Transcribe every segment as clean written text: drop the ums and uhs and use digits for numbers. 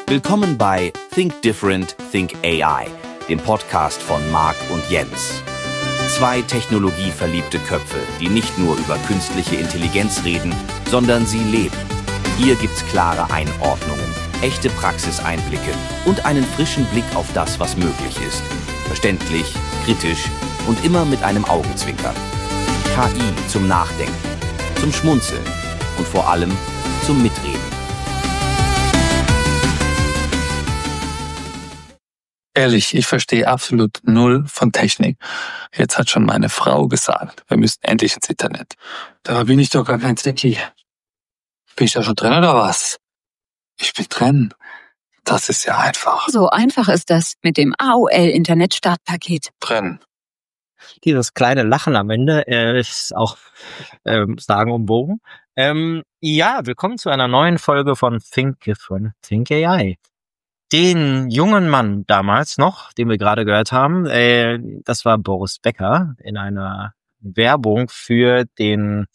Willkommen bei Think Different, Think AI, dem Podcast von Marc und Jens. Zwei technologieverliebte Köpfe, die nicht nur über künstliche Intelligenz reden, sondern sie leben. Hier gibt's klare Einordnungen, echte Praxiseinblicke und einen frischen Blick auf das, was möglich ist. Verständlich, kritisch und immer mit einem Augenzwinkern. KI zum Nachdenken, zum Schmunzeln und vor allem zum Mitreden. Ehrlich, ich verstehe absolut null von Technik. Jetzt hat schon meine Frau gesagt, wir müssen endlich ins Internet. Da bin ich doch gar kein Techie. Bin ich da schon drin oder was? Ich bin drin. Das ist ja einfach. So einfach ist das mit dem AOL-Internet-Startpaket. Drin. Dieses kleine Lachen am Ende ist auch sagenumwoben. Ja, willkommen zu einer neuen Folge von Think Different, Think AI. Den jungen Mann damals noch, den wir gerade gehört haben, das war Boris Becker in einer Werbung für den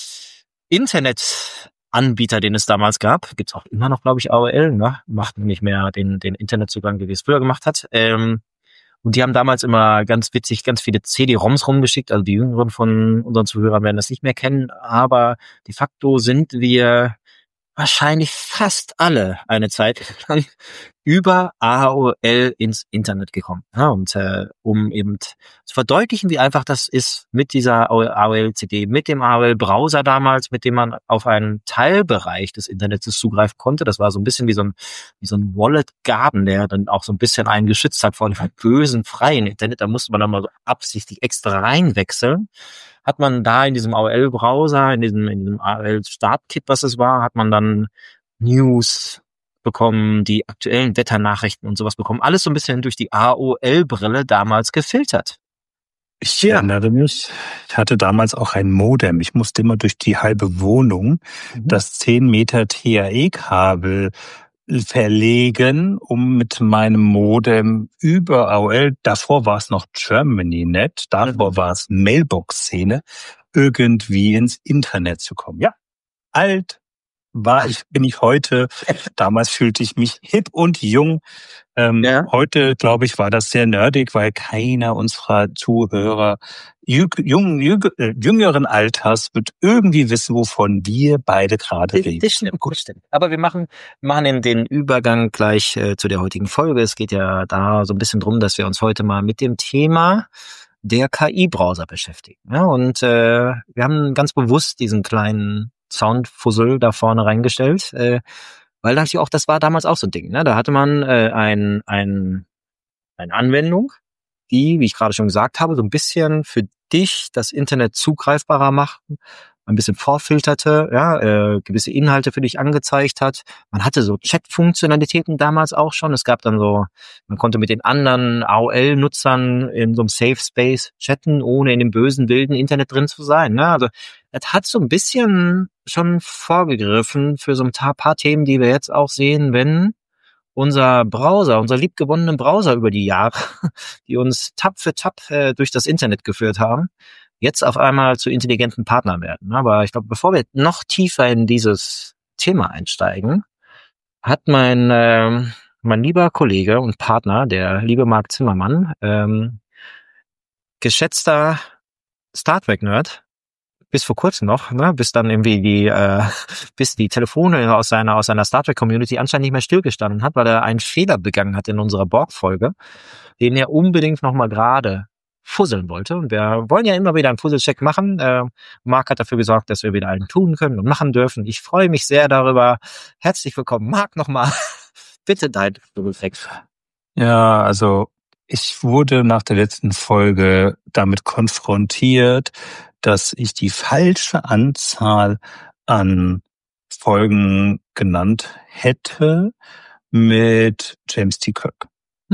Internetanbieter, den es damals gab. Gibt's auch immer noch, glaube ich, AOL, ne? Macht nicht mehr den Internetzugang, wie es früher gemacht hat. Und die haben damals immer ganz witzig ganz viele CD-ROMs rumgeschickt. Also die Jüngeren von unseren Zuhörern werden das nicht mehr kennen. Aber de facto sind wir wahrscheinlich fast alle eine Zeit lang über AOL ins Internet gekommen. Ja, und um eben zu verdeutlichen, wie einfach das ist mit dieser AOL-CD, mit dem AOL-Browser damals, mit dem man auf einen Teilbereich des Internets zugreifen konnte. Das war so ein bisschen wie so ein Wallet-Garden, der dann auch so ein bisschen einen geschützt hat vor dem bösen, freien Internet. Da musste man dann mal so absichtlich extra reinwechseln. Hat man da in diesem AOL-Browser, in diesem AOL-Startkit, was es war, hat man dann News bekommen, die aktuellen Wetternachrichten und sowas bekommen. Alles so ein bisschen durch die AOL-Brille damals gefiltert. Ich erinnere mich, ich hatte damals auch ein Modem. Ich musste immer durch die halbe Wohnung das 10 Meter TAE-Kabel verlegen, um mit meinem Modem über AOL, davor war es noch GermanyNet, davor war es Mailbox-Szene, irgendwie ins Internet zu kommen. Ja, alt bin ich heute. Damals fühlte ich mich hip und jung. Heute, glaube ich, war das sehr nerdig, weil keiner unserer Zuhörer jüngeren Alters wird irgendwie wissen, wovon wir beide gerade reden. Das stimmt, gut, stimmt. Aber wir machen den Übergang gleich zu der heutigen Folge. Es geht ja da so ein bisschen drum, dass wir uns heute mal mit dem Thema der KI-Browser beschäftigen. Ja, und wir haben ganz bewusst diesen kleinen Soundfussel da vorne reingestellt, weil dachte ich auch, das war damals auch so ein Ding. Ne? Da hatte man eine Anwendung, die, wie ich gerade schon gesagt habe, so ein bisschen für dich das Internet zugreifbarer macht, ein bisschen vorfilterte, gewisse Inhalte für dich angezeigt hat. Man hatte so Chat-Funktionalitäten damals auch schon. Es gab dann so, man konnte mit den anderen AOL-Nutzern in so einem Safe Space chatten, ohne in dem bösen, wilden Internet drin zu sein. Ne? Also es hat so ein bisschen schon vorgegriffen für so ein paar Themen, die wir jetzt auch sehen, wenn unser liebgewonnenen Browser über die Jahre, die uns Tab für Tab durch das Internet geführt haben, jetzt auf einmal zu intelligenten Partnern werden. Aber ich glaube, bevor wir noch tiefer in dieses Thema einsteigen, hat mein lieber Kollege und Partner, der liebe Marc Zimmermann, geschätzter Star Trek-Nerd, bis vor kurzem noch, bis dann irgendwie bis die Telefone aus seiner Star Trek Community anscheinend nicht mehr stillgestanden hat, weil er einen Fehler begangen hat in unserer Borg-Folge, den er unbedingt nochmal gerade fusseln wollte. Und wir wollen ja immer wieder einen Fusselcheck machen. Marc hat dafür gesorgt, dass wir wieder einen tun können und machen dürfen. Ich freue mich sehr darüber. Herzlich willkommen, Marc, nochmal. Bitte dein Fusselcheck. Ja, also ich wurde nach der letzten Folge damit konfrontiert, dass ich die falsche Anzahl an Folgen genannt hätte mit James T. Kirk.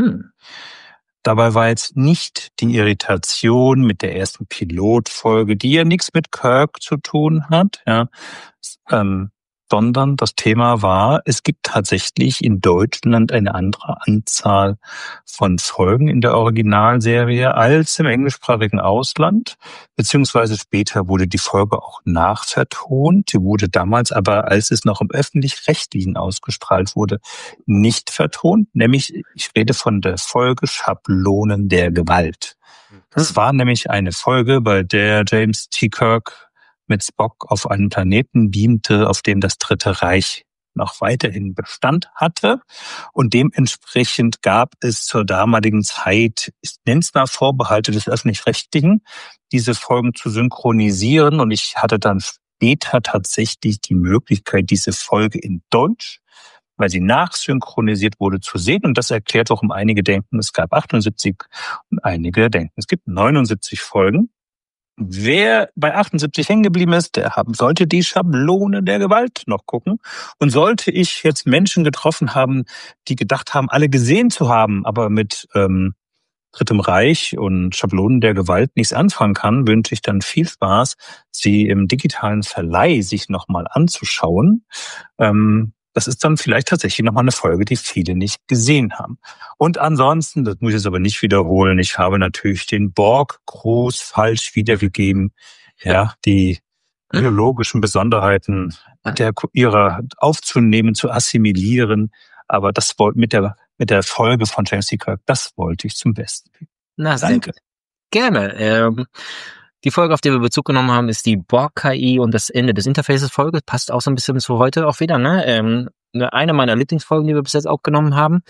Dabei war jetzt nicht die Irritation mit der ersten Pilotfolge, die ja nichts mit Kirk zu tun hat, sondern das Thema war, es gibt tatsächlich in Deutschland eine andere Anzahl von Folgen in der Originalserie als im englischsprachigen Ausland, beziehungsweise später wurde die Folge auch nachvertont. Die wurde damals aber, als es noch im Öffentlich-Rechtlichen ausgestrahlt wurde, nicht vertont, nämlich ich rede von der Folge Schablonen der Gewalt. Das war nämlich eine Folge, bei der James T. Kirk mit Spock auf einen Planeten beamte, auf dem das Dritte Reich noch weiterhin Bestand hatte. Und dementsprechend gab es zur damaligen Zeit, ich nenne es mal Vorbehalte des Öffentlich-Rechtlichen, diese Folgen zu synchronisieren. Und ich hatte dann später tatsächlich die Möglichkeit, diese Folge in Deutsch, weil sie nachsynchronisiert wurde, zu sehen. Und das erklärt, warum einige denken, es gab 78 und einige denken, es gibt 79 Folgen. Wer bei 78 hängen geblieben ist, sollte die Schablone der Gewalt noch gucken. Und sollte ich jetzt Menschen getroffen haben, die gedacht haben, alle gesehen zu haben, aber mit Drittem Reich und Schablonen der Gewalt nichts anfangen kann, wünsche ich dann viel Spaß, sie im digitalen Verleih sich nochmal anzuschauen. Das ist dann vielleicht tatsächlich nochmal eine Folge, die viele nicht gesehen haben. Und ansonsten, das muss ich jetzt aber nicht wiederholen, ich habe natürlich den Borg-Gruß falsch wiedergegeben. Ja, die biologischen Besonderheiten ihrer aufzunehmen, zu assimilieren. Aber das mit der Folge von James T. Kirk, das wollte ich zum Besten geben. Na, Danke. Gerne. Die Folge, auf die wir Bezug genommen haben, ist die Borg-KI und das Ende des Interfaces-Folge. Passt auch so ein bisschen zu heute auch wieder, ne? Eine meiner Lieblingsfolgen, die wir bis jetzt aufgenommen haben.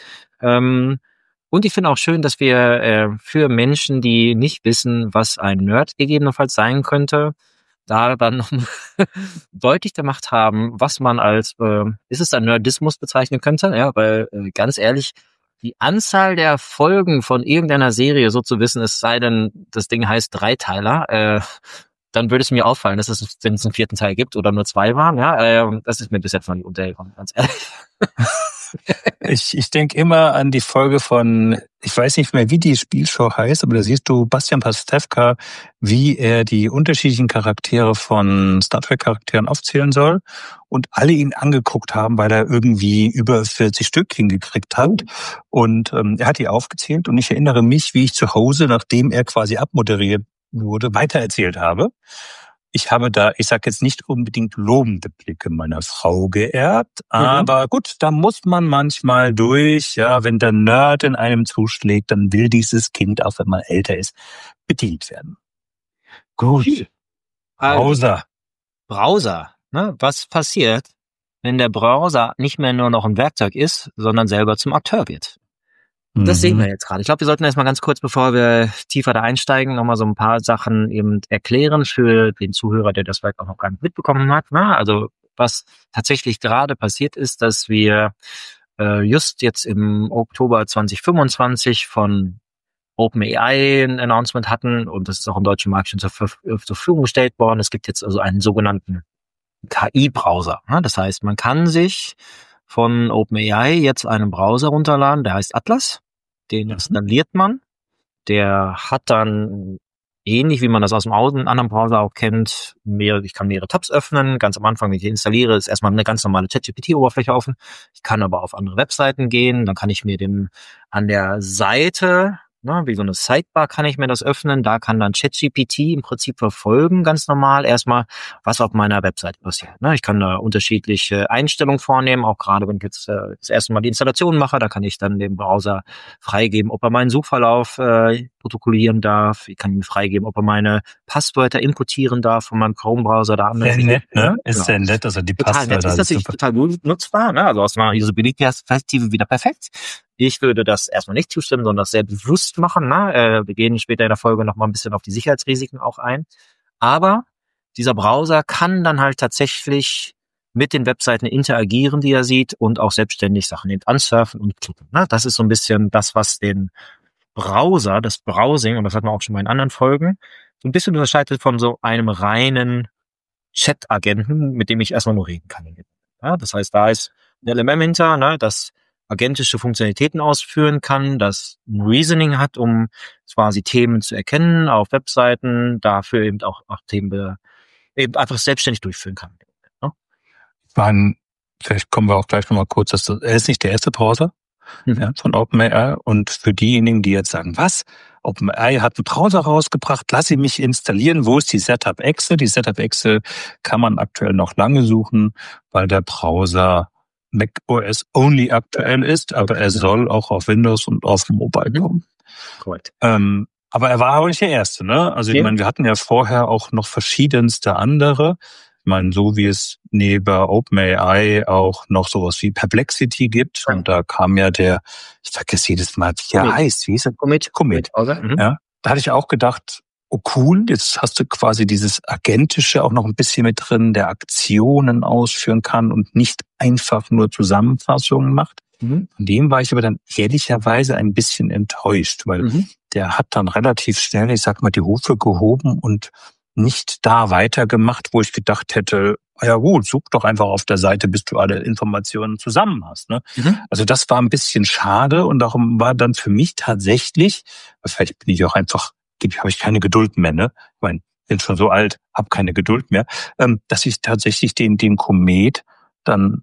Und ich finde auch schön, dass wir für Menschen, die nicht wissen, was ein Nerd gegebenenfalls sein könnte, da dann noch deutlich gemacht haben, was man als, ist es ein Nerdismus bezeichnen könnte? Ja, weil ganz ehrlich, die Anzahl der Folgen von irgendeiner Serie so zu wissen, es sei denn, das Ding heißt Dreiteiler, dann würde es mir auffallen, dass es, wenn es einen 4. Teil gibt oder nur 2 waren, ja, das ist mir bis jetzt noch nicht untergekommen, ganz ehrlich. Ich denke immer an die Folge von, ich weiß nicht mehr, wie die Spielshow heißt, aber da siehst du Bastian Pastewka, wie er die unterschiedlichen Charaktere von Star Trek Charakteren aufzählen soll und alle ihn angeguckt haben, weil er irgendwie über 40 Stück hingekriegt hat. Und er hat die aufgezählt und ich erinnere mich, wie ich zu Hause, nachdem er quasi abmoderiert wurde, weitererzählt habe. Ich habe da, ich sage jetzt nicht unbedingt lobende Blicke meiner Frau geerbt, aber gut, da muss man manchmal durch. Ja, wenn der Nerd in einem zuschlägt, dann will dieses Kind, auch wenn man älter ist, bedient werden. Gut. Browser. Ne? Was passiert, wenn der Browser nicht mehr nur noch ein Werkzeug ist, sondern selber zum Akteur wird? Das sehen wir jetzt gerade. Ich glaube, wir sollten erstmal ganz kurz, bevor wir tiefer da einsteigen, nochmal so ein paar Sachen eben erklären für den Zuhörer, der das vielleicht auch noch gar nicht mitbekommen hat. Ne? Also was tatsächlich gerade passiert ist, dass wir just jetzt im Oktober 2025 von OpenAI ein Announcement hatten und das ist auch im deutschen Markt schon zur Verfügung gestellt worden. Es gibt jetzt also einen sogenannten KI-Browser. Ne? Das heißt, man kann sich von OpenAI jetzt einen Browser runterladen, der heißt Atlas. Den installiert man. Der hat dann, ähnlich wie man das aus dem anderen Browser auch kennt, ich kann mehrere Tabs öffnen. Ganz am Anfang, wenn ich den installiere, ist erstmal eine ganz normale ChatGPT-Oberfläche offen. Ich kann aber auf andere Webseiten gehen. Dann kann ich mir an der Seite, wie so eine Sidebar kann ich mir das öffnen. Da kann dann ChatGPT im Prinzip verfolgen, ganz normal erstmal, was auf meiner Webseite passiert. Ich kann da unterschiedliche Einstellungen vornehmen, auch gerade wenn ich jetzt das erste Mal die Installation mache, da kann ich dann dem Browser freigeben, ob er meinen Suchverlauf protokollieren darf. Ich kann ihm freigeben, ob er meine Passwörter importieren darf von meinem Chrome-Browser. Sehr nett, ne? Ist sehr nett, also die Passwörter. Das ist natürlich total gut nutzbar, ne? Also aus einer Usability-Perspektive wieder perfekt. Ich würde das erstmal nicht zustimmen, sondern das sehr bewusst machen. Ne? Wir gehen später in der Folge noch mal ein bisschen auf die Sicherheitsrisiken auch ein. Aber dieser Browser kann dann halt tatsächlich mit den Webseiten interagieren, die er sieht und auch selbstständig Sachen ansurfen und klicken. Ne? Das ist so ein bisschen das, was den Browser, das Browsing, und das hatten wir auch schon mal in anderen Folgen, so ein bisschen unterscheidet von so einem reinen Chat-Agenten, mit dem ich erstmal nur reden kann. Ja? Das heißt, da ist ein LLM hinter, ne, das agentische Funktionalitäten ausführen kann, das ein Reasoning hat, um quasi Themen zu erkennen auf Webseiten, dafür eben auch Themen eben einfach selbstständig durchführen kann. Ne? meine, vielleicht kommen wir auch gleich nochmal kurz, er ist nicht der erste Browser von OpenAI. Und für diejenigen, die jetzt sagen, was? OpenAI hat einen Browser rausgebracht, lass ihn mich installieren. Wo ist die Setup-Exe? Die Setup-Exe kann man aktuell noch lange suchen, weil der Browser macOS only aktuell ist, aber er soll auch auf Windows und auf Mobile kommen. Korrekt. Aber er war auch nicht der Erste, ne? Also ich meine, wir hatten ja vorher auch noch verschiedenste andere. Ich meine, so wie es neben OpenAI auch noch sowas wie Perplexity gibt. Und da kam ja ich vergesse jedes Mal, wie er heißt. Wie hieß er? Comet. Ja, da hatte ich auch gedacht, oh cool, jetzt hast du quasi dieses Agentische auch noch ein bisschen mit drin, der Aktionen ausführen kann und nicht einfach nur Zusammenfassungen macht. Von dem war ich aber dann ehrlicherweise ein bisschen enttäuscht, weil der hat dann relativ schnell, ich sag mal, die Hufe gehoben und nicht da weitergemacht, wo ich gedacht hätte, ja gut, such doch einfach auf der Seite, bis du alle Informationen zusammen hast. Ne? Also das war ein bisschen schade und darum war dann für mich tatsächlich, vielleicht bin ich auch einfach, habe ich keine Geduld mehr, ne? Ich meine, bin schon so alt, habe keine Geduld mehr, dass ich tatsächlich den Comet dann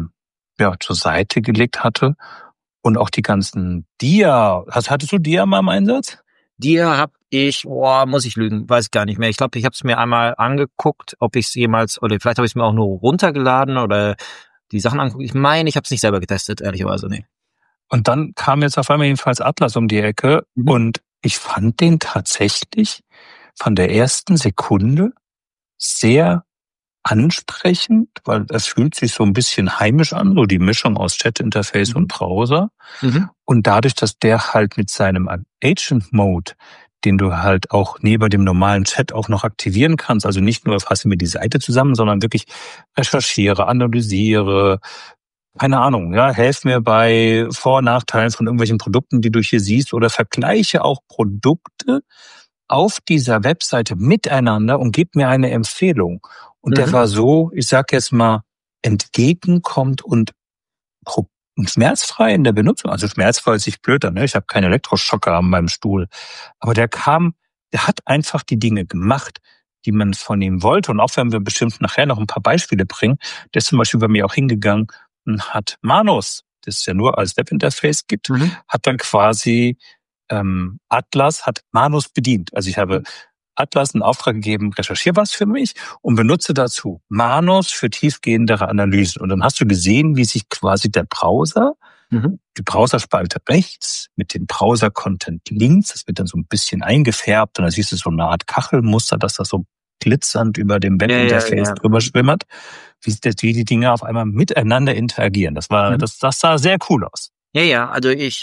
zur Seite gelegt hatte und auch die ganzen Dia. Hattest du Dia mal im Einsatz? Dia habe ich, muss ich lügen, weiß gar nicht mehr. Ich glaube, ich habe es mir einmal angeguckt, ob ich es jemals, oder vielleicht habe ich es mir auch nur runtergeladen oder die Sachen angeguckt. Ich meine, ich habe es nicht selber getestet, ehrlicherweise, nee. Und dann kam jetzt auf einmal jedenfalls Atlas um die Ecke und ich fand den tatsächlich von der ersten Sekunde sehr ansprechend, weil es fühlt sich so ein bisschen heimisch an, so die Mischung aus Chat-Interface und Browser. Und dadurch, dass der halt mit seinem Agent-Mode, den du halt auch neben dem normalen Chat auch noch aktivieren kannst, also nicht nur fasse mir die Seite zusammen, sondern wirklich recherchiere, analysiere, keine Ahnung, ja, helf mir bei Vor- und Nachteilen von irgendwelchen Produkten, die du hier siehst, oder vergleiche auch Produkte auf dieser Webseite miteinander und gib mir eine Empfehlung. Und der war so, ich sag jetzt mal, entgegenkommt und schmerzfrei in der Benutzung. Also schmerzfrei ist nicht blöd, ne? Ich habe keinen Elektroschocker an meinem Stuhl. Aber der hat einfach die Dinge gemacht, die man von ihm wollte. Und auch wenn wir bestimmt nachher noch ein paar Beispiele bringen, der ist zum Beispiel bei mir auch hingegangen und hat Manus, das es ja nur als Webinterface gibt, hat dann quasi Atlas hat Manus bedient. Also ich habe Atlas einen Auftrag gegeben, recherchiere was für mich und benutze dazu Manus für tiefgehendere Analysen. Und dann hast du gesehen, wie sich quasi der Browser, die Browserspalte rechts mit dem Browser-Content links, das wird dann so ein bisschen eingefärbt und dann siehst du so eine Art Kachelmuster, dass das so glitzernd über dem Webinterface drüber schwimmert, wie die Dinge auf einmal miteinander interagieren. Das sah sehr cool aus. Ja, also ich,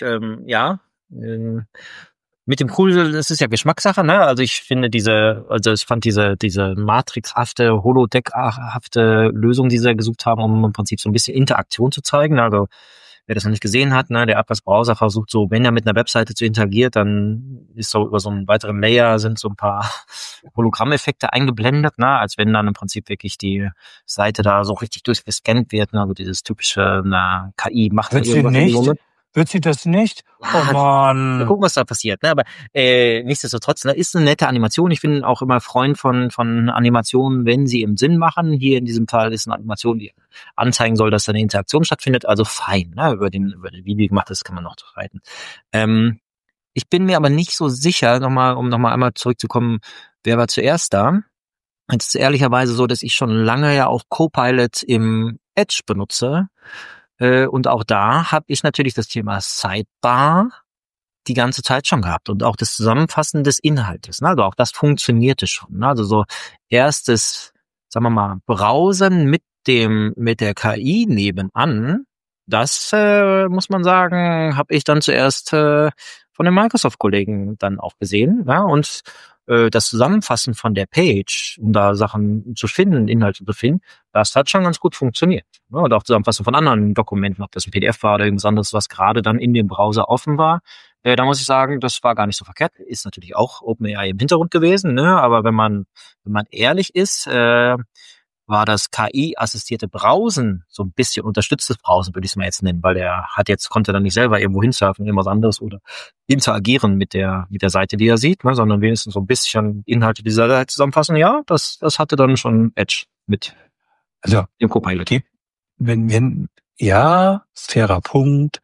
mit dem cool, das ist ja Geschmackssache, ne? Also ich finde ich fand diese Matrix-hafte, Holodeck-hafte Lösung, die sie gesucht haben, um im Prinzip so ein bisschen Interaktion zu zeigen. Also wer das noch nicht gesehen hat, ne, der Atlas-Browser versucht so, wenn er mit einer Webseite zu interagiert, dann ist so über so einen weiteren Layer sind so ein paar Hologrammeffekte eingeblendet, ne, als wenn dann im Prinzip wirklich die Seite da so richtig durchgescannt wird, ne, also dieses typische, KI macht irgendwas. Wird sie das nicht? Oh Mann. Wir gucken, was da passiert. Ne? Aber nichtsdestotrotz, ne, ist eine nette Animation. Ich bin auch immer Freund von Animationen, wenn sie im Sinn machen. Hier in diesem Fall ist eine Animation, die anzeigen soll, dass da eine Interaktion stattfindet. Also fein. Ne? Über den Video gemacht, das kann man noch streiten. Ich bin mir aber nicht so sicher, um nochmal einmal zurückzukommen, wer war zuerst da? Es ist ehrlicherweise so, dass ich schon lange ja auch Copilot im Edge benutze. Und auch da habe ich natürlich das Thema Sidebar die ganze Zeit schon gehabt und auch das Zusammenfassen des Inhaltes. Ne? Also auch das funktionierte schon. Ne? Also so erstes, sagen wir mal, Browsen mit der KI nebenan, das muss man sagen, habe ich dann zuerst von den Microsoft-Kollegen dann auch gesehen. Ja? Und das Zusammenfassen von der Page, um da Sachen zu finden, Inhalte zu finden, das hat schon ganz gut funktioniert. Ja, und auch Zusammenfassen von anderen Dokumenten, ob das ein PDF war oder irgendwas anderes, was gerade dann in dem Browser offen war. Da muss ich sagen, das war gar nicht so verkehrt. Ist natürlich auch OpenAI im Hintergrund gewesen, ne? Aber wenn man ehrlich ist, war das KI-assistierte Browsen, so ein bisschen unterstütztes Browsen, würde ich es mal jetzt nennen, weil der konnte dann nicht selber irgendwo hinsurfen, irgendwas anderes oder interagieren mit der Seite, die er sieht, ne, sondern wenigstens so ein bisschen Inhalte dieser Seite zusammenfassen. Ja, das hatte dann schon Edge mit dem Copilot. fairer Punkt.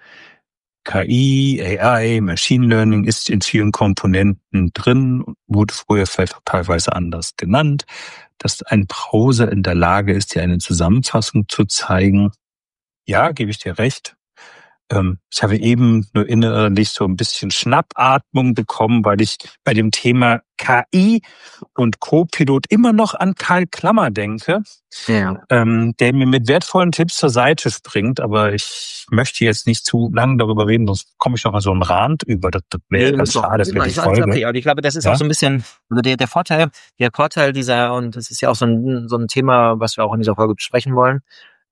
KI, AI, Machine Learning ist in vielen Komponenten drin, wurde früher vielleicht auch teilweise anders genannt, dass ein Browser in der Lage ist, dir eine Zusammenfassung zu zeigen. Ja, gebe ich dir recht. Ich habe eben nur innerlich so ein bisschen Schnappatmung bekommen, weil ich bei dem Thema KI und Co-Pilot immer noch an Karl Klammer denke, der mir mit wertvollen Tipps zur Seite springt. Aber ich möchte jetzt nicht zu lange darüber reden, sonst komme ich noch an so einen Rand über. Das wäre ganz schade für die Folge. Okay. Und ich glaube, das ist auch so ein bisschen der Vorteil dieser, und das ist ja auch so ein Thema, was wir auch in dieser Folge besprechen wollen.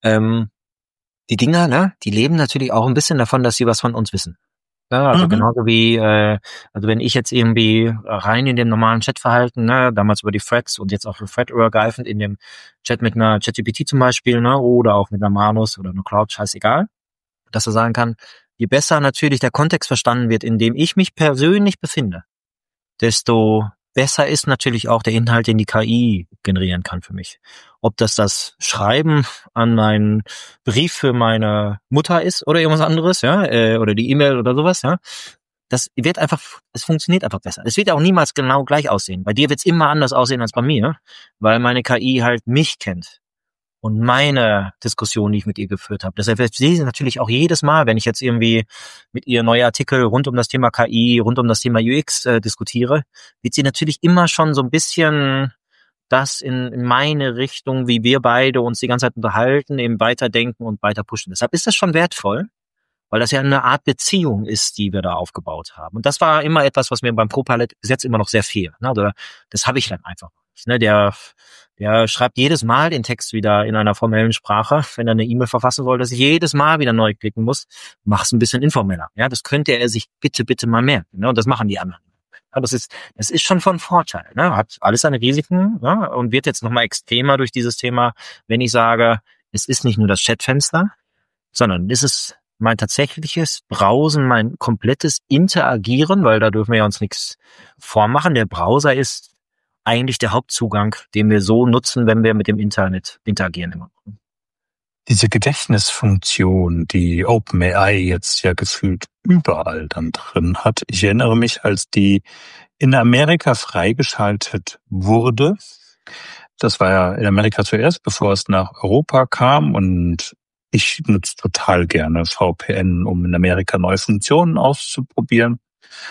Die Dinger, ne, die leben natürlich auch ein bisschen davon, dass sie was von uns wissen. Ja, also genauso wie, also wenn ich jetzt irgendwie rein in dem normalen Chatverhalten, ne, damals über die Threads und jetzt auch Thread-übergreifend in dem Chat mit einer ChatGPT zum Beispiel, ne, oder auch mit einer Manus oder einer Cloud, scheißegal, dass er sagen kann, je besser natürlich der Kontext verstanden wird, in dem ich mich persönlich befinde, desto besser ist natürlich auch der Inhalt, den die KI generieren kann für mich. Ob das Schreiben an meinen Brief für meine Mutter ist oder irgendwas anderes, ja, oder die E-Mail oder sowas, ja. Es funktioniert einfach besser. Es wird auch niemals genau gleich aussehen. Bei dir wird es immer anders aussehen als bei mir, weil meine KI halt mich kennt und meine Diskussion, die ich mit ihr geführt habe. Deshalb wird sie natürlich auch jedes Mal, wenn ich jetzt irgendwie mit ihr neue Artikel rund um das Thema KI, rund um das Thema UX diskutiere, wird sie natürlich immer schon so ein bisschen das in meine Richtung, wie wir beide uns die ganze Zeit unterhalten, eben weiterdenken und weiter pushen. Deshalb ist das schon wertvoll, weil das ja eine Art Beziehung ist, die wir da aufgebaut haben. Und das war immer etwas, was mir beim ProPilot bis jetzt immer noch sehr fehlt. Ne? Oder das habe ich dann einfach nicht. Ne? Der schreibt jedes Mal den Text wieder in einer formellen Sprache, wenn er eine E-Mail verfassen soll, dass ich jedes Mal wieder neu klicken muss. Mach's ein bisschen informeller. Ja, das könnte er sich bitte mal merken. Ne? Und das machen die anderen. Ja, das ist schon von Vorteil. Ne? Hat alles seine Risiken, ja? Und wird jetzt nochmal extremer durch dieses Thema, wenn ich sage, es ist nicht nur das Chatfenster, sondern es ist mein tatsächliches Browsen, mein komplettes Interagieren, weil da dürfen wir ja uns nichts vormachen. Der Browser ist eigentlich der Hauptzugang, den wir so nutzen, wenn wir mit dem Internet interagieren immer. Diese Gedächtnisfunktion, die OpenAI jetzt ja gefühlt überall dann drin hat. Ich erinnere mich, als die in Amerika freigeschaltet wurde. Das war ja in Amerika zuerst, bevor es nach Europa kam. Und ich nutze total gerne VPN, um in Amerika neue Funktionen auszuprobieren.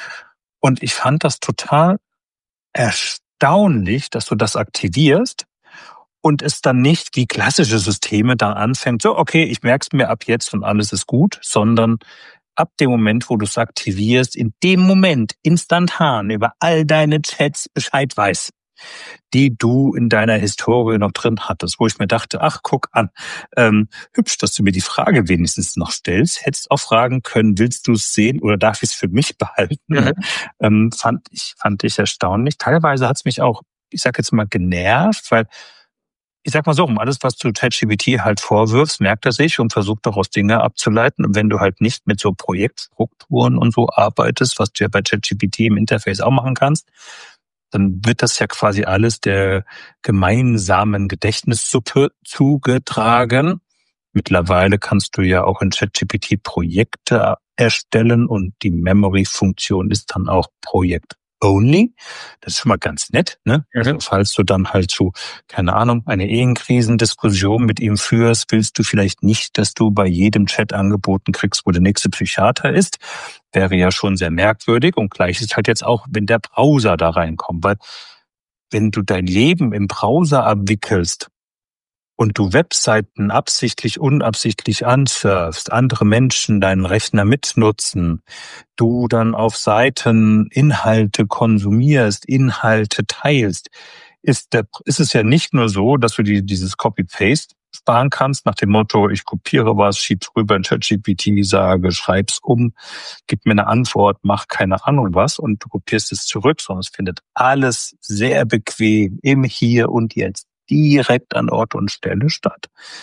Und ich fand das total erstaunlich, dass du das aktivierst und es dann nicht wie klassische Systeme dann anfängt, so, okay, ich merk's mir ab jetzt und alles ist gut, sondern ab dem Moment, wo du es aktivierst, in dem Moment instantan über all deine Chats Bescheid weiß, die du in deiner Historie noch drin hattest, wo ich mir dachte, ach, guck an, hübsch, dass du mir die Frage wenigstens noch stellst. Hättest auch fragen können, willst du es sehen oder darf ich es für mich behalten? Fand ich erstaunlich. Teilweise hat es mich auch, ich sag jetzt mal, genervt, weil ich sag mal so, um alles, was du ChatGPT halt vorwirfst, merkt er sich und versucht daraus Dinge abzuleiten. Und wenn du halt nicht mit so Projektstrukturen und so arbeitest, was du ja bei ChatGPT im Interface auch machen kannst, dann wird das ja quasi alles der gemeinsamen Gedächtnissuppe zugetragen. Mittlerweile kannst du ja auch in ChatGPT Projekte erstellen und die Memory-Funktion ist dann auch Project-only. Das ist schon mal ganz nett, ne? Also, falls du dann halt so, keine Ahnung, eine Ehrenkrisendiskussion mit ihm führst, willst du vielleicht nicht, dass du bei jedem Chat angeboten kriegst, wo der nächste Psychiater ist. Wäre ja schon sehr merkwürdig und gleich ist halt jetzt auch, wenn der Browser da reinkommt, weil wenn du dein Leben im Browser abwickelst und du Webseiten absichtlich, unabsichtlich ansurfst, andere Menschen deinen Rechner mitnutzen, du dann auf Seiten Inhalte konsumierst, Inhalte teilst, ist es ja nicht nur so, dass du dieses Copy-Paste sparen kannst, nach dem Motto, ich kopiere was, schieb's rüber in ChatGPT, sage, schreib's um, gib mir eine Antwort, mach keine Ahnung was und du kopierst es zurück, sondern es findet alles sehr bequem im Hier und Jetzt direkt an Ort und Stelle statt.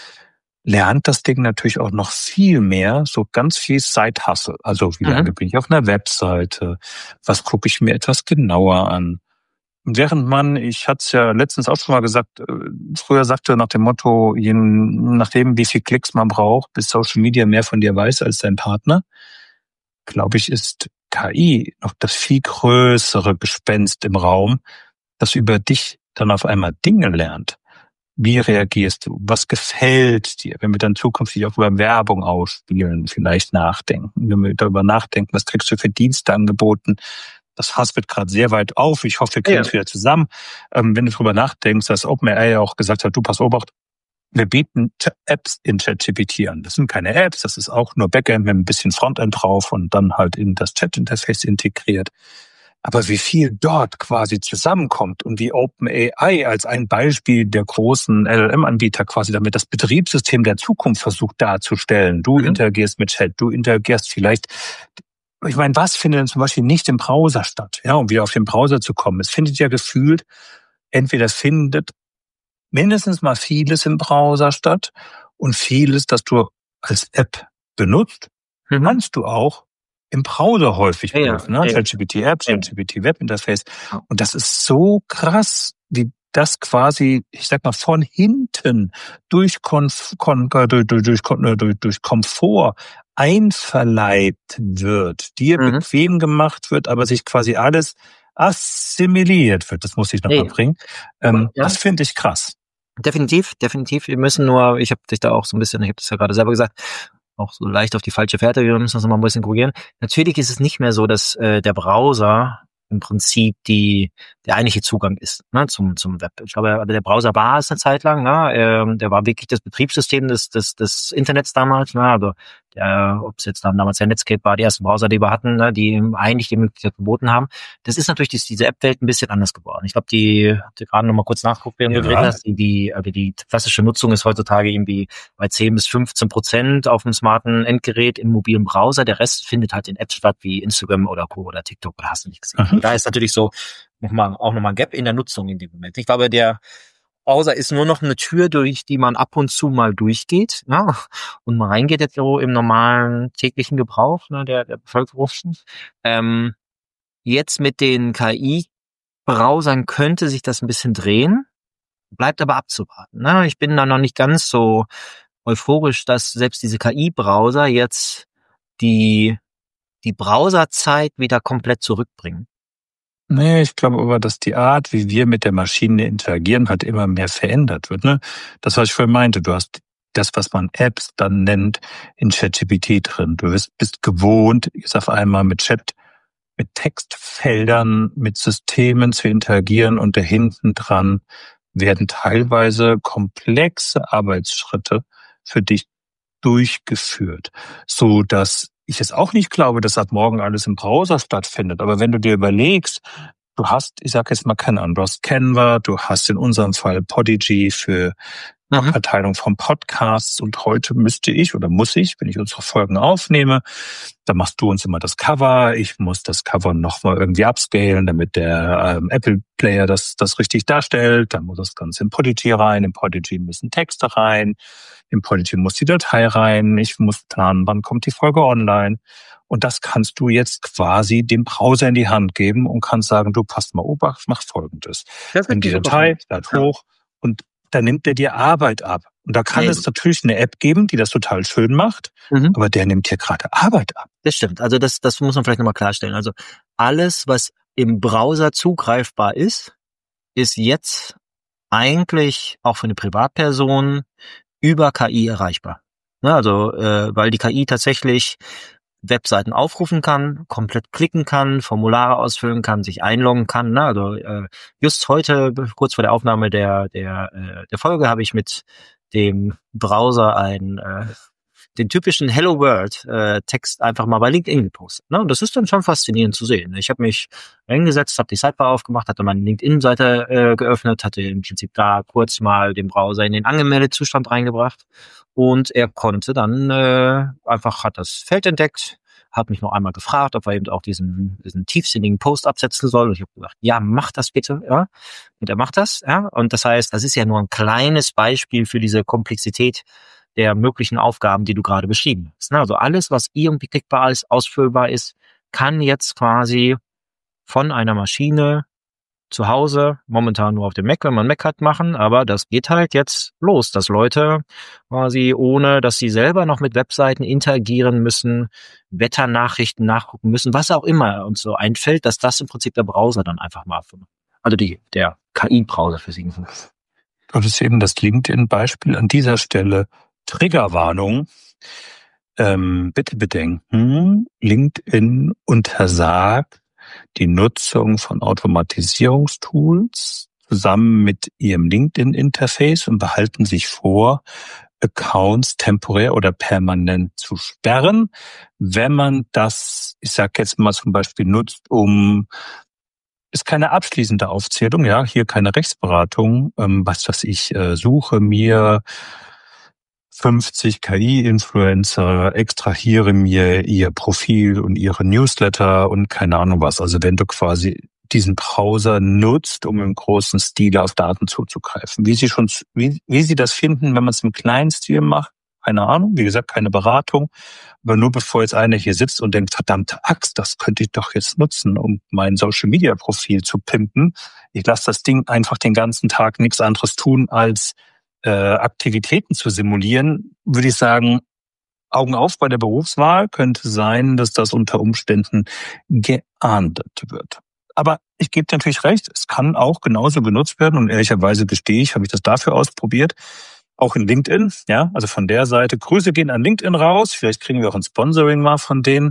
Lernt das Ding natürlich auch noch viel mehr, so ganz viel Side-Hustle. Also wie lange bin ich auf einer Webseite? Was gucke ich mir etwas genauer an? während man, ich hatte es ja letztens auch schon mal gesagt, früher sagte nach dem Motto, je nachdem, wie viel Klicks man braucht, bis Social Media mehr von dir weiß als dein Partner, glaube ich, ist KI noch das viel größere Gespenst im Raum, das über dich dann auf einmal Dinge lernt. Wie reagierst du? Was gefällt dir? Wenn wir dann zukünftig auch über Werbung ausspielen, vielleicht nachdenken. Wenn wir darüber nachdenken, was kriegst du für Dienste angeboten? Das Fass wird gerade sehr weit auf. Ich hoffe, wir kriegen es wieder zusammen. Wenn du darüber nachdenkst, dass OpenAI ja auch gesagt hat, du pass Obacht, wir bieten Apps in ChatGPT an. Das sind keine Apps, das ist auch nur Backend mit ein bisschen Frontend drauf und dann halt in das Chat-Interface integriert. Aber wie viel dort quasi zusammenkommt und wie OpenAI als ein Beispiel der großen LLM-Anbieter quasi damit das Betriebssystem der Zukunft versucht darzustellen. Du interagierst mit Chat, du interagierst vielleicht. Ich meine, was findet denn zum Beispiel nicht im Browser statt? Ja, um wieder auf den Browser zu kommen. Es findet ja gefühlt, entweder findet mindestens mal vieles im Browser statt und vieles, das du als App benutzt, kannst du auch im Browser häufig prüfen. Ne? ChatGPT-App, ChatGPT-Web-Interface. Und das ist so krass, wie das quasi, ich sag mal, von hinten durch Komfort einverleibt wird, dir bequem gemacht wird, aber sich quasi alles assimiliert wird. Das muss ich noch mal bringen. Das finde ich krass. Definitiv. Wir müssen nur, ich habe dich da auch so ein bisschen, ich habe das ja gerade selber gesagt, auch so leicht auf die falsche Fährte, wir müssen das noch mal ein bisschen korrigieren. Natürlich ist es nicht mehr so, dass der Browser im Prinzip der eigentliche Zugang ist, ne, zum Web. Ich glaube, der Browser war es eine Zeit lang, ne, der war wirklich das Betriebssystem des Internets damals, ne, also ob es jetzt damals der Netscape war, die ersten Browser, die wir hatten, ne, die eigentlich die Möglichkeit geboten haben. Das ist natürlich diese App-Welt ein bisschen anders geworden. Ich glaube, habt ihr gerade noch mal kurz nachgeguckt, während du geredet hast, die klassische Nutzung ist heutzutage irgendwie bei 10-15% auf dem smarten Endgerät im mobilen Browser. Der Rest findet halt in Apps statt, wie Instagram oder Co. oder TikTok, oder hast du nicht gesehen. Da ist natürlich so auch nochmal ein Gap in der Nutzung in dem Moment. Ich glaube, der Browser ist nur noch eine Tür, durch die man ab und zu mal durchgeht, ne? Und man reingeht jetzt so im normalen täglichen Gebrauch, ne, der Bevölkerung. Jetzt mit den KI-Browsern könnte sich das ein bisschen drehen, bleibt aber abzuwarten. Ne? Ich bin da noch nicht ganz so euphorisch, dass selbst diese KI-Browser jetzt die Browserzeit wieder komplett zurückbringen. Nee, ich glaube aber, dass die Art, wie wir mit der Maschine interagieren, halt immer mehr verändert wird. Ne? Das, was ich vorhin meinte, du hast das, was man Apps dann nennt, in ChatGPT drin. Du bist gewohnt, jetzt auf einmal mit Textfeldern, mit Systemen zu interagieren und da hinten dran werden teilweise komplexe Arbeitsschritte für dich durchgeführt, so dass ich jetzt auch nicht glaube, dass ab morgen alles im Browser stattfindet. Aber wenn du dir überlegst, du hast, ich sage jetzt mal keine Ahnung, du hast Canva, du hast in unserem Fall Podigy für Verteilung von Podcasts und heute müsste ich oder muss ich, wenn ich unsere Folgen aufnehme, dann machst du uns immer das Cover, ich muss das Cover nochmal irgendwie upscalen, damit der Apple Player das richtig darstellt, dann muss das Ganze in Podigy rein, in Podigy müssen Texte rein, in Podigy muss die Datei rein, ich muss planen, wann kommt die Folge online und das kannst du jetzt quasi dem Browser in die Hand geben und kannst sagen, du passt mal Obacht, mach Folgendes. Wenn die Datei lad hoch und da nimmt er dir Arbeit ab. Und da kann es natürlich eine App geben, die das total schön macht, aber der nimmt dir gerade Arbeit ab. Das stimmt. Also das muss man vielleicht nochmal klarstellen. Also alles, was im Browser zugreifbar ist jetzt eigentlich auch für eine Privatperson über KI erreichbar. Ja, also weil die KI tatsächlich Webseiten aufrufen kann, komplett klicken kann, Formulare ausfüllen kann, sich einloggen kann. Ne? Also just heute, kurz vor der Aufnahme der Folge, habe ich mit dem Browser den typischen Hello World Text einfach mal bei LinkedIn gepostet. Ne? Und das ist dann schon faszinierend zu sehen. Ich habe mich hingesetzt, habe die Sidebar aufgemacht, hatte meine LinkedIn-Seite geöffnet, hatte im Prinzip da kurz mal den Browser in den Angemeldezustand reingebracht und er konnte dann hat das Feld entdeckt, hat mich noch einmal gefragt, ob er eben auch diesen tiefsinnigen Post absetzen soll. Und ich habe gesagt, ja, mach das bitte. Ja. Und er macht das. Ja. Und das heißt, das ist ja nur ein kleines Beispiel für diese Komplexität der möglichen Aufgaben, die du gerade beschrieben hast. Also alles, was irgendwie klickbar ist, ausfüllbar ist, kann jetzt quasi von einer Maschine zu Hause, momentan nur auf dem Mac, wenn man Mac hat, machen, aber das geht halt jetzt los, dass Leute quasi, ohne dass sie selber noch mit Webseiten interagieren müssen, Wetternachrichten nachgucken müssen, was auch immer uns so einfällt, dass das im Prinzip der Browser dann einfach mal, also der KI-Browser für sie. Das ist eben das LinkedIn-Beispiel an dieser Stelle. Triggerwarnung. Bitte bedenken, LinkedIn untersagt die Nutzung von Automatisierungstools zusammen mit ihrem LinkedIn-Interface und behalten sich vor, Accounts temporär oder permanent zu sperren, wenn man das, ich sage jetzt mal zum Beispiel, nutzt, ist keine abschließende Aufzählung, ja, hier keine Rechtsberatung, suche mir 50 KI-Influencer, extrahiere mir ihr Profil und ihre Newsletter und keine Ahnung was. Also wenn du quasi diesen Browser nutzt, um im großen Stil auf Daten zuzugreifen. Wie sie das finden, wenn man es im kleinen Stil macht, keine Ahnung. Wie gesagt, keine Beratung. Aber nur bevor jetzt einer hier sitzt und denkt, verdammte Axt, das könnte ich doch jetzt nutzen, um mein Social-Media-Profil zu pimpen. Ich lasse das Ding einfach den ganzen Tag nichts anderes tun, als Aktivitäten zu simulieren, würde ich sagen, Augen auf bei der Berufswahl, könnte sein, dass das unter Umständen geahndet wird. Aber ich gebe dir natürlich recht, es kann auch genauso genutzt werden und ehrlicherweise gestehe ich, habe ich das dafür ausprobiert, auch in LinkedIn, ja, also von der Seite. Grüße gehen an LinkedIn raus, vielleicht kriegen wir auch ein Sponsoring mal von denen.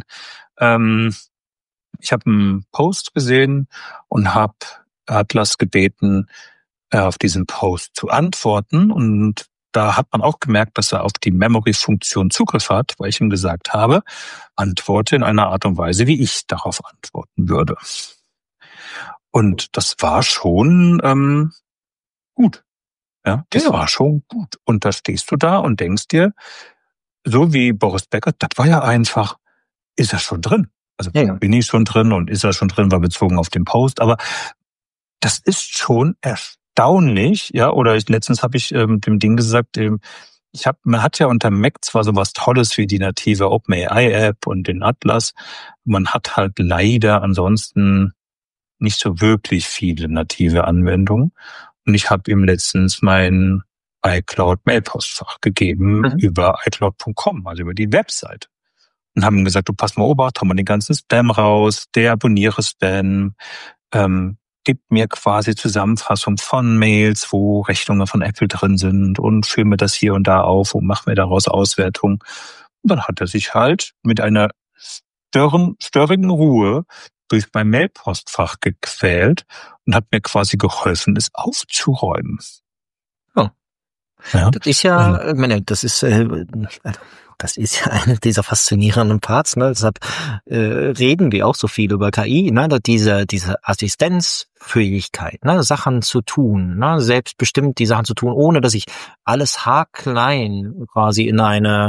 Ich habe einen Post gesehen und habe Atlas gebeten, auf diesen Post zu antworten. Und da hat man auch gemerkt, dass er auf die Memory-Funktion Zugriff hat, weil ich ihm gesagt habe, antworte in einer Art und Weise, wie ich darauf antworten würde. Und das war schon gut. Ja, das war schon gut. Und da stehst du da und denkst dir, so wie Boris Becker, das war ja einfach, ist er schon drin? Also bin ich schon drin und ist er schon drin, war bezogen auf den Post. Aber das ist schon erstaunlich, ja, oder letztens habe ich dem Ding gesagt, man hat ja unter Mac zwar sowas Tolles wie die native OpenAI-App und den Atlas, man hat halt leider ansonsten nicht so wirklich viele native Anwendungen. Und ich habe ihm letztens mein iCloud-Mailpostfach gegeben über iCloud.com, also über die Webseite. Und haben gesagt, du pass mal Obacht, hau mal den ganzen Spam raus, deabonniere Spam, gib mir quasi Zusammenfassung von Mails, wo Rechnungen von Apple drin sind und fülle mir das hier und da auf und mach mir daraus Auswertung. Und dann hat er sich halt mit einer störrigen Ruhe durch mein Mailpostfach gequält und hat mir quasi geholfen, es aufzuräumen. Oh. Ja. Das ist ja, ich meine, das ist ja einer dieser faszinierenden Parts, ne? Deshalb reden wir auch so viel über KI, ne? Diese Assistenzfähigkeit, ne? Sachen zu tun, ne? Selbstbestimmt die Sachen zu tun, ohne dass ich alles haarklein quasi in einer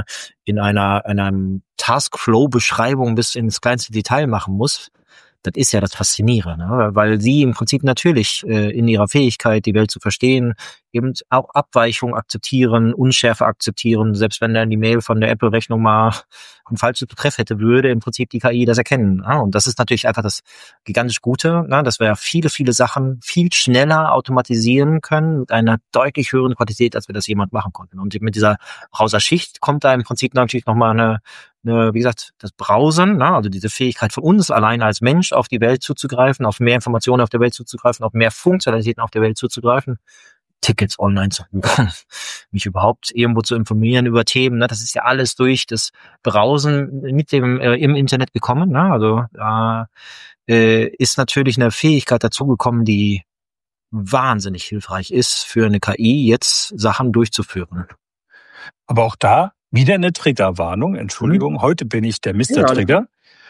Taskflow-Beschreibung bis ins kleinste Detail machen muss. Das ist ja das Faszinierende, ne? Weil sie im Prinzip natürlich in ihrer Fähigkeit, die Welt zu verstehen, eben auch Abweichungen akzeptieren, Unschärfe akzeptieren, selbst wenn dann die Mail von der Apple-Rechnung mal einen falschen Betreff hätte, würde im Prinzip die KI das erkennen. Ja, und das ist natürlich einfach das gigantisch Gute, ne? Dass wir viele, viele Sachen viel schneller automatisieren können, mit einer deutlich höheren Qualität, als wir das jemand machen konnten. Und mit dieser Browser-Schicht kommt da im Prinzip natürlich nochmal wie gesagt, das Browsen, ne? Also diese Fähigkeit von uns alleine als Mensch auf die Welt zuzugreifen, auf mehr Informationen auf der Welt zuzugreifen, auf mehr Funktionalitäten auf der Welt zuzugreifen, Tickets online zu buchen, mich überhaupt irgendwo zu informieren über Themen, ne? Das ist ja alles durch das Browsen mit dem im Internet gekommen, ne? Also da ist natürlich eine Fähigkeit dazugekommen, die wahnsinnig hilfreich ist für eine KI, jetzt Sachen durchzuführen. Aber auch da wieder eine Triggerwarnung, Entschuldigung, heute bin ich der Mr. Trigger.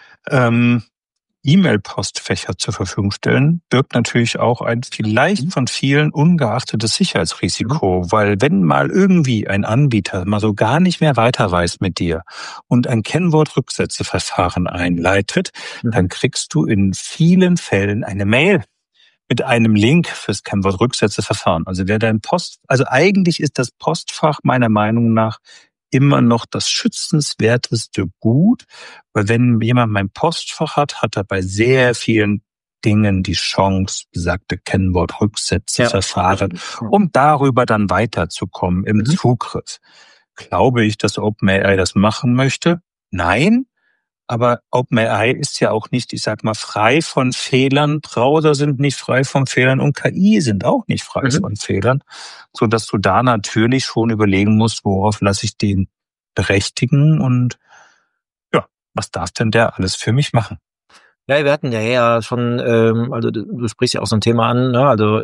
E-Mail-Postfächer zur Verfügung stellen, birgt natürlich auch ein vielleicht von vielen ungeachtetes Sicherheitsrisiko, weil wenn mal irgendwie ein Anbieter mal so gar nicht mehr weiter weiß mit dir und ein Kennwortrücksetzeverfahren einleitet, dann kriegst du in vielen Fällen eine Mail mit einem Link fürs Kennwortrücksetzeverfahren. Also eigentlich ist das Postfach meiner Meinung nach immer noch das schützenswerteste Gut, weil wenn jemand mein Postfach hat, hat er bei sehr vielen Dingen die Chance, besagte Kennwort-Rücksätze verfahren, um darüber dann weiterzukommen im Zugriff. Glaube ich, dass OpenAI das machen möchte? Nein. Aber OpenAI ist ja auch nicht, ich sag mal, frei von Fehlern. Browser sind nicht frei von Fehlern und KI sind auch nicht frei von Fehlern, so dass du da natürlich schon überlegen musst, worauf lasse ich den berechtigen und ja, was darf denn der alles für mich machen? Ja, wir hatten ja schon, also du sprichst ja auch so ein Thema an, ne? Also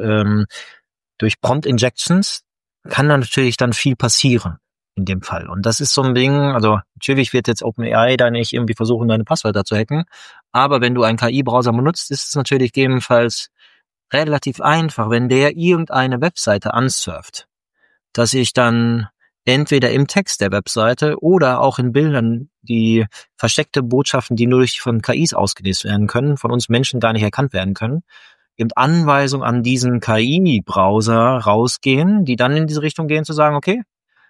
durch Prompt Injections kann da natürlich dann viel passieren in dem Fall. Und das ist so ein Ding, also natürlich wird jetzt OpenAI da nicht irgendwie versuchen, deine Passwörter zu hacken, aber wenn du einen KI-Browser benutzt, ist es natürlich gegebenenfalls relativ einfach, wenn der irgendeine Webseite ansurft, dass ich dann entweder im Text der Webseite oder auch in Bildern die versteckte Botschaften, die nur von KIs ausgelesen werden können, von uns Menschen gar nicht erkannt werden können, eben Anweisungen an diesen KI-Browser rausgehen, die dann in diese Richtung gehen, zu sagen, okay,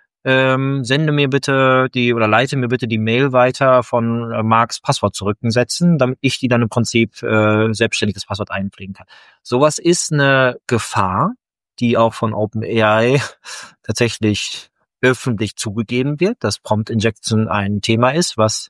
sende mir bitte leite mir bitte die Mail weiter von Marks Passwort zurücksetzen, damit ich die dann im Prinzip selbstständig das Passwort einpflegen kann. Sowas ist eine Gefahr, die auch von OpenAI tatsächlich öffentlich zugegeben wird, dass Prompt Injection ein Thema ist, was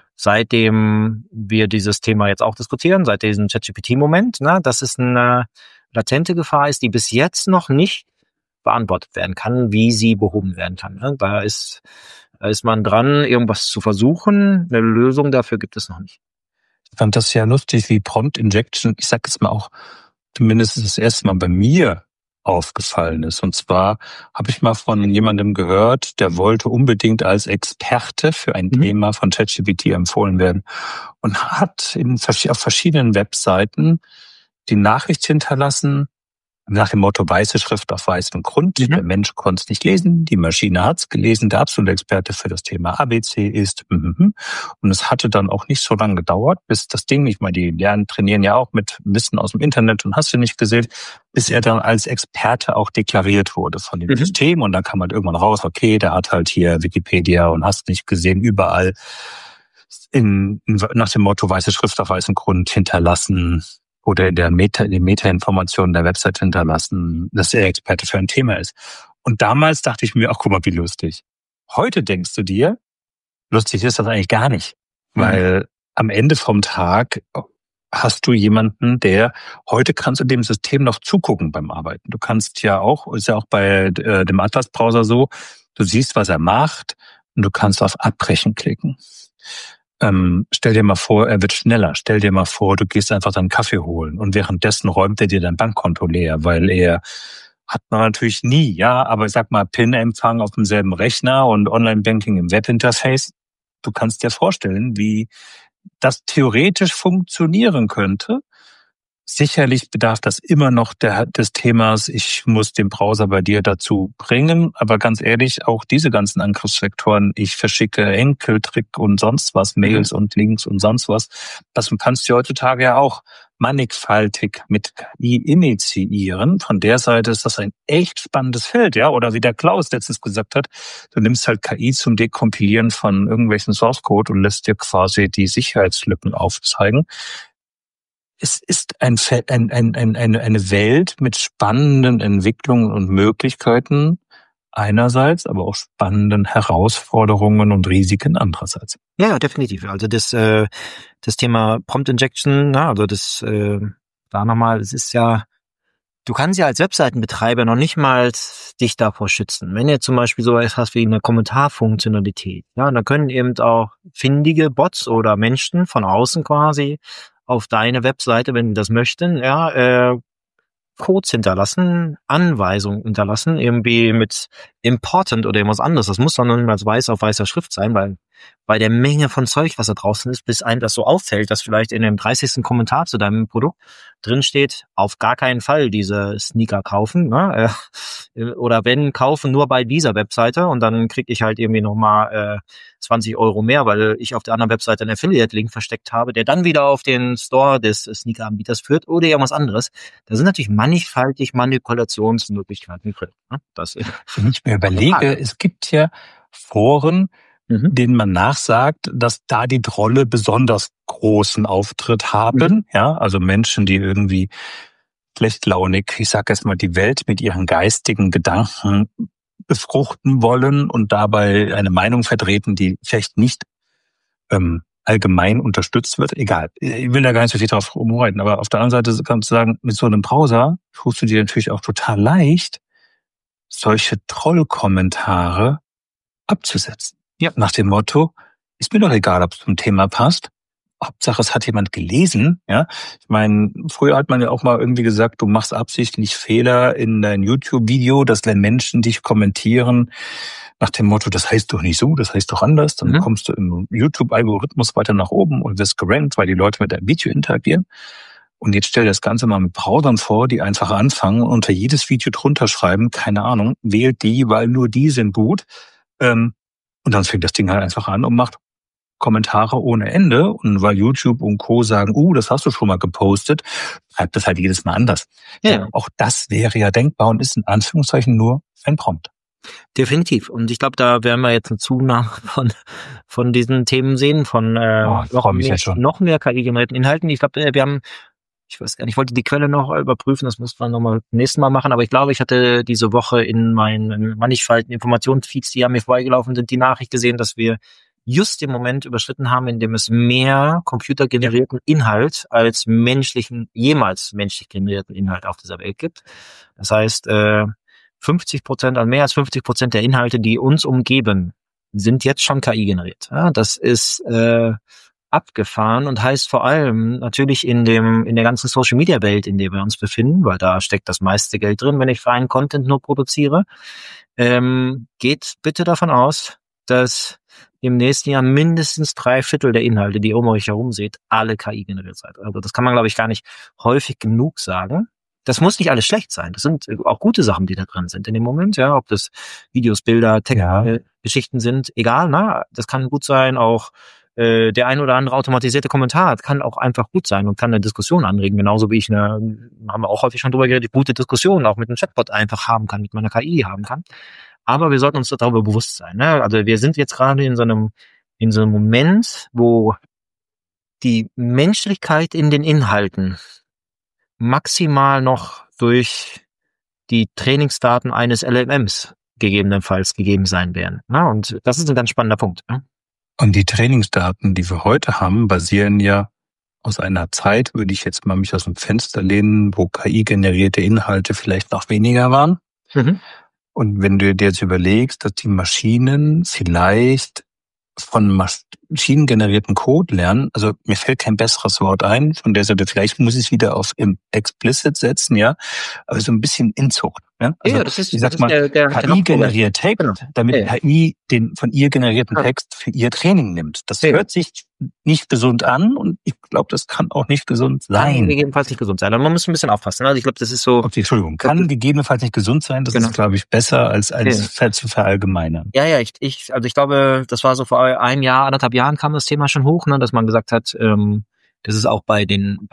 seitdem wir dieses Thema jetzt auch diskutieren, seit diesem ChatGPT-Moment, dass es eine latente Gefahr ist, die bis jetzt noch nicht beantwortet werden kann, wie sie behoben werden kann. Da ist man dran, irgendwas zu versuchen. Eine Lösung dafür gibt es noch nicht. Ich fand das ja lustig, wie Prompt Injection, ich sag jetzt mal auch, zumindest das erste Mal bei mir aufgefallen ist. Und zwar habe ich mal von jemandem gehört, der wollte unbedingt als Experte für ein Thema von ChatGPT empfohlen werden und hat auf verschiedenen Webseiten die Nachricht hinterlassen, nach dem Motto weiße Schrift auf weißem Grund. Der Mensch konnte es nicht lesen, die Maschine hat es gelesen, der absolute Experte für das Thema ABC ist. Und es hatte dann auch nicht so lange gedauert, bis das Ding, ich meine, die trainieren ja auch mit Wissen aus dem Internet und hast du nicht gesehen, bis er dann als Experte auch deklariert wurde von dem System. Und dann kam halt irgendwann raus, okay, der hat halt hier Wikipedia und hast nicht gesehen, überall nach dem Motto weiße Schrift auf weißem Grund hinterlassen, oder in den Meta-Informationen der Website hinterlassen, dass er Experte für ein Thema ist. Und damals dachte ich mir, ach guck mal, wie lustig. Heute denkst du dir, lustig ist das eigentlich gar nicht. Weil am Ende vom Tag hast du jemanden, heute kannst du dem System noch zugucken beim Arbeiten. Du kannst ja auch, ist ja auch bei dem Atlas-Browser so, du siehst, was er macht und du kannst auf Abbrechen klicken. Stell dir mal vor, er wird schneller. Stell dir mal vor, du gehst einfach deinen Kaffee holen und währenddessen räumt er dir dein Bankkonto leer, weil er hat man natürlich nie, aber ich sag mal PIN-Empfang auf demselben Rechner und Online-Banking im Webinterface. Du kannst dir vorstellen, wie das theoretisch funktionieren könnte. Sicherlich bedarf das immer noch des Themas, ich muss den Browser bei dir dazu bringen. Aber ganz ehrlich, auch diese ganzen Angriffsvektoren, ich verschicke Enkeltrick und sonst was, Mails und Links und sonst was, das kannst du heutzutage ja auch mannigfaltig mit KI initiieren. Von der Seite ist das ein echt spannendes Feld, oder wie der Klaus letztens gesagt hat, du nimmst halt KI zum Dekompilieren von irgendwelchen Source Code und lässt dir quasi die Sicherheitslücken aufzeigen. Es ist eine Welt mit spannenden Entwicklungen und Möglichkeiten einerseits, aber auch spannenden Herausforderungen und Risiken andererseits. Ja, definitiv. Also das Thema Prompt Injection, also da nochmal, es ist ja, du kannst ja als Webseitenbetreiber noch nicht mal dich davor schützen. Wenn du zum Beispiel so etwas hast wie eine Kommentarfunktionalität, dann können eben auch findige Bots oder Menschen von außen quasi auf deine Webseite, wenn die das möchten, Codes hinterlassen, Anweisungen hinterlassen, irgendwie mit important oder irgendwas anderes. Das muss dann noch nicht mal weiß auf weißer Schrift sein, weil bei der Menge von Zeug, was da draußen ist, bis einem das so auffällt, dass vielleicht in dem 30. Kommentar zu deinem Produkt drin steht, auf gar keinen Fall diese Sneaker kaufen, oder wenn, kaufen nur bei dieser Webseite und dann kriege ich halt irgendwie nochmal 20 € mehr, weil ich auf der anderen Webseite einen Affiliate-Link versteckt habe, der dann wieder auf den Store des Sneaker-Anbieters führt oder irgendwas anderes. Da sind natürlich mannigfaltig Manipulationsmöglichkeiten drin. Wenn ich mir überlege, es gibt ja Foren, denen man nachsagt, dass da die Trolle besonders großen Auftritt haben. Ja, also Menschen, die irgendwie schlechtlaunig, ich sage jetzt mal, die Welt mit ihren geistigen Gedanken befruchten wollen und dabei eine Meinung vertreten, die vielleicht nicht allgemein unterstützt wird. Egal, ich will da gar nicht so viel drauf rumreiten, aber auf der anderen Seite kannst du sagen, mit so einem Browser tust du dir natürlich auch total leicht, solche Trollkommentare abzusetzen. Ja. Nach dem Motto, ist mir doch egal, ob es zum Thema passt. Hauptsache, es hat jemand gelesen. Ja, ich meine, früher hat man ja auch mal irgendwie gesagt, du machst absichtlich Fehler in dein YouTube-Video, dass wenn Menschen dich kommentieren, nach dem Motto, das heißt doch nicht so, das heißt doch anders, dann kommst du im YouTube-Algorithmus weiter nach oben und wirst gerankt, weil die Leute mit deinem Video interagieren. Und jetzt stell dir das Ganze mal mit Browsern vor, die einfach anfangen und unter jedes Video drunter schreiben, keine Ahnung, wählt die, weil nur die sind gut. Und dann fängt das Ding halt einfach an und macht Kommentare ohne Ende. Und weil YouTube und Co. sagen, das hast du schon mal gepostet, schreibt das halt jedes Mal anders. Ja. Auch das wäre ja denkbar und ist in Anführungszeichen nur ein Prompt. Definitiv. Und ich glaube, da werden wir jetzt eine Zunahme von diesen Themen sehen, von noch mehr KI-generierten Inhalten. Ich glaube, wir haben, ich weiß gar nicht, ich wollte die Quelle noch überprüfen, das müssen wir nochmal nächstes Mal machen, aber ich glaube, ich hatte diese Woche in meinen mannigfaltigen Informationsfeeds, die an mir vorbeigelaufen sind, die Nachricht gesehen, dass wir just den Moment überschritten haben, in dem es mehr computergenerierten Inhalt als jemals menschlich generierten Inhalt auf dieser Welt gibt. Das heißt, 50%, also mehr als 50% der Inhalte, die uns umgeben, sind jetzt schon KI generiert. Ja, das ist abgefahren und heißt vor allem natürlich in der ganzen Social Media Welt, in der wir uns befinden, weil da steckt das meiste Geld drin, wenn ich freien Content nur produziere, geht bitte davon aus, dass im nächsten Jahr mindestens 3/4 der Inhalte, die ihr um euch herum seht, alle KI generiert seid. Also das kann man, glaube ich, gar nicht häufig genug sagen. Das muss nicht alles schlecht sein. Das sind auch gute Sachen, die da drin sind in dem Moment, ja, ob das Videos, Bilder, Geschichten sind, egal, das kann gut sein, auch der ein oder andere automatisierte Kommentar kann auch einfach gut sein und kann eine Diskussion anregen, genauso wie haben wir auch häufig schon drüber geredet, gute Diskussionen auch mit einem Chatbot einfach haben kann, mit meiner KI haben kann. Aber wir sollten uns darüber bewusst sein, ne? Also wir sind jetzt gerade in so einem Moment, wo die Menschlichkeit in den Inhalten maximal noch durch die Trainingsdaten eines LLMs gegebenenfalls gegeben sein werden. Ja, und das ist ein ganz spannender Punkt. Ja? Und die Trainingsdaten, die wir heute haben, basieren ja aus einer Zeit, würde ich jetzt mal mich aus dem Fenster lehnen, wo KI-generierte Inhalte vielleicht noch weniger waren. Und wenn du dir jetzt überlegst, dass die Maschinen vielleicht von maschinengenerierten Code lernen, also mir fällt kein besseres Wort ein, von der Seite, vielleicht muss ich es wieder auf im Explicit setzen, ja, aber so ein bisschen Inzucht. Ja? Also, das ist, ich sag mal, KI generiert Text, damit KI den von ihr generierten Text für ihr Training nimmt. Das hört sich nicht gesund an und ich glaube, das kann auch nicht gesund sein. Kann gegebenenfalls nicht gesund sein. Aber man muss ein bisschen aufpassen. Also ich glaube, das ist so... Okay, Entschuldigung, kann gegebenenfalls nicht gesund sein. Das ist, glaube ich, besser als zu verallgemeinern. Ja, ich glaube, das war so vor einem Jahr, 1,5 Jahren kam das Thema schon hoch, ne, dass man gesagt hat, das ist auch bei dem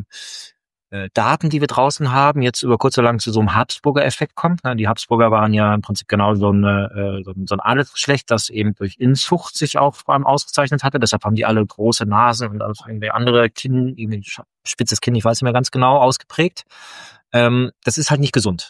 Daten, die wir draußen haben, jetzt über kurz oder lang zu so einem Habsburger-Effekt kommt. Die Habsburger waren ja im Prinzip genau so ein Adelsgeschlecht, das eben durch Inzucht sich auch vor allem ausgezeichnet hatte. Deshalb haben die alle große Nasen und irgendwie andere Kinn, irgendwie spitzes Kinn, ich weiß nicht mehr ganz genau, ausgeprägt. Das ist halt nicht gesund.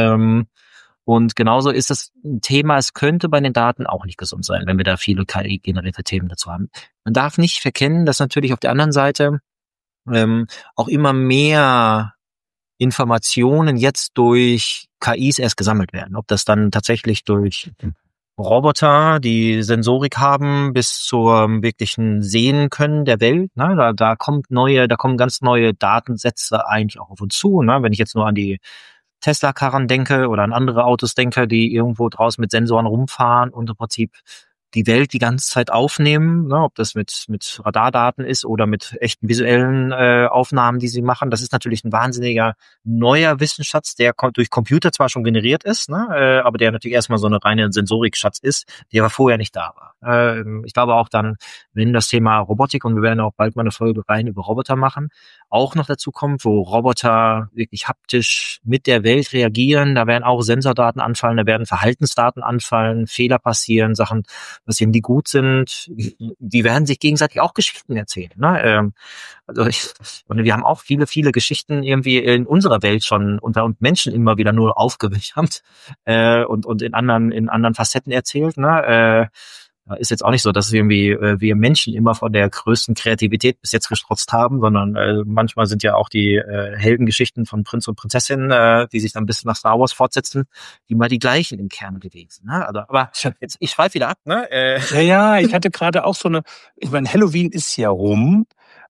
Und genauso ist das ein Thema, es könnte bei den Daten auch nicht gesund sein, wenn wir da viele KI-generierte Themen dazu haben. Man darf nicht verkennen, dass natürlich auf der anderen Seite auch immer mehr Informationen jetzt durch KIs erst gesammelt werden. Ob das dann tatsächlich durch Roboter, die Sensorik haben, bis zur wirklichen Sehen können der Welt. Ne? Da kommen ganz neue Datensätze eigentlich auch auf uns zu. Ne? Wenn ich jetzt nur an die Tesla-Karren denke oder an andere Autos denke, die irgendwo draußen mit Sensoren rumfahren und im Prinzip die Welt die ganze Zeit aufnehmen, ne, ob das mit Radardaten ist oder mit echten visuellen Aufnahmen, die sie machen. Das ist natürlich ein wahnsinniger neuer Wissensschatz, der durch Computer zwar schon generiert ist, ne, aber der natürlich erstmal so eine reine Sensorikschatz ist, der aber vorher nicht da war. Ich glaube auch dann, wenn das Thema Robotik, und wir werden auch bald mal eine Folge rein über Roboter machen, auch noch dazu kommt, wo Roboter wirklich haptisch mit der Welt reagieren, da werden auch Sensordaten anfallen, da werden Verhaltensdaten anfallen, Fehler passieren, Sachen dass eben die gut sind, die werden sich gegenseitig auch Geschichten erzählen. Ne? Und wir haben auch viele, viele Geschichten irgendwie in unserer Welt schon unter uns Menschen immer wieder nur aufgewärmt und in anderen Facetten erzählt. Ne? Ist jetzt auch nicht so, dass wir Menschen immer von der größten Kreativität bis jetzt gestrotzt haben, sondern manchmal sind ja auch die Heldengeschichten von Prinz und Prinzessin, die sich dann bis nach Star Wars fortsetzen, die mal die gleichen im Kern gewesen. Ne? Also, aber jetzt, ich schweife wieder ab. Ne? Ja, ich hatte gerade auch ich meine, Halloween ist ja rum.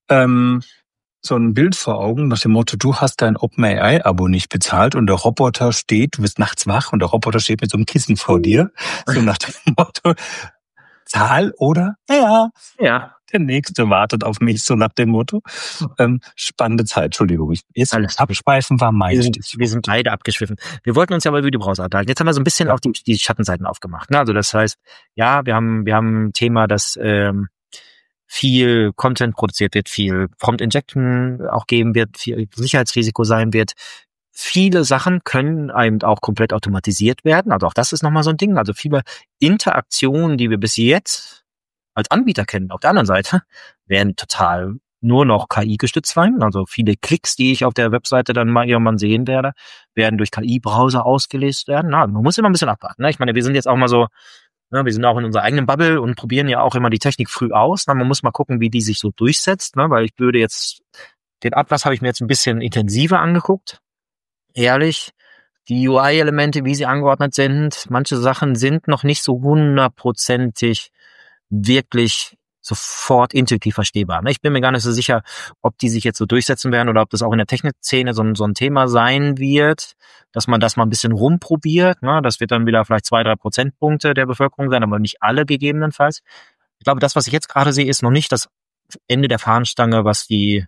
So ein Bild vor Augen nach dem Motto, du hast dein OpenAI-Abo nicht bezahlt und der Roboter steht, du bist nachts wach und der Roboter steht mit so einem Kissen vor dir. So nach dem Motto, Zahl oder? Ja. Der Nächste wartet auf mich, so nach dem Motto. Spannende Zeit, Entschuldigung. Abschweifen war mein Stichwort. Wir sind beide abgeschwiffen. Wir wollten uns ja mal über die Browser unterhalten. Jetzt haben wir so ein bisschen auch die Schattenseiten aufgemacht. Ne? Also das heißt, ja, wir haben ein Thema, das viel Content produziert wird, viel Prompt Injection auch geben wird, viel Sicherheitsrisiko sein wird. Viele Sachen können eben auch komplett automatisiert werden. Also auch das ist nochmal so ein Ding. Also viele Interaktionen, die wir bis jetzt als Anbieter kennen, auf der anderen Seite, werden total nur noch KI gestützt sein. Also viele Klicks, die ich auf der Webseite dann mal irgendwann sehen werde, werden durch KI-Browser ausgelesen werden. Na, man muss immer ein bisschen abwarten. Ne? Ich meine, wir sind jetzt auch mal so, ne, wir sind auch in unserer eigenen Bubble und probieren ja auch immer die Technik früh aus. Na, man muss mal gucken, wie die sich so durchsetzt, ne? Weil ich würde jetzt, den Atlas habe ich mir jetzt ein bisschen intensiver angeguckt. Ehrlich, die UI-Elemente, wie sie angeordnet sind, manche Sachen sind noch nicht so 100%ig wirklich sofort intuitiv verstehbar. Ich bin mir gar nicht so sicher, ob die sich jetzt so durchsetzen werden oder ob das auch in der Technikszene so ein Thema sein wird, dass man das mal ein bisschen rumprobiert. Das wird dann wieder vielleicht 2-3 Prozentpunkte der Bevölkerung sein, aber nicht alle gegebenenfalls. Ich glaube, das, was ich jetzt gerade sehe, ist noch nicht das Ende der Fahnenstange, was die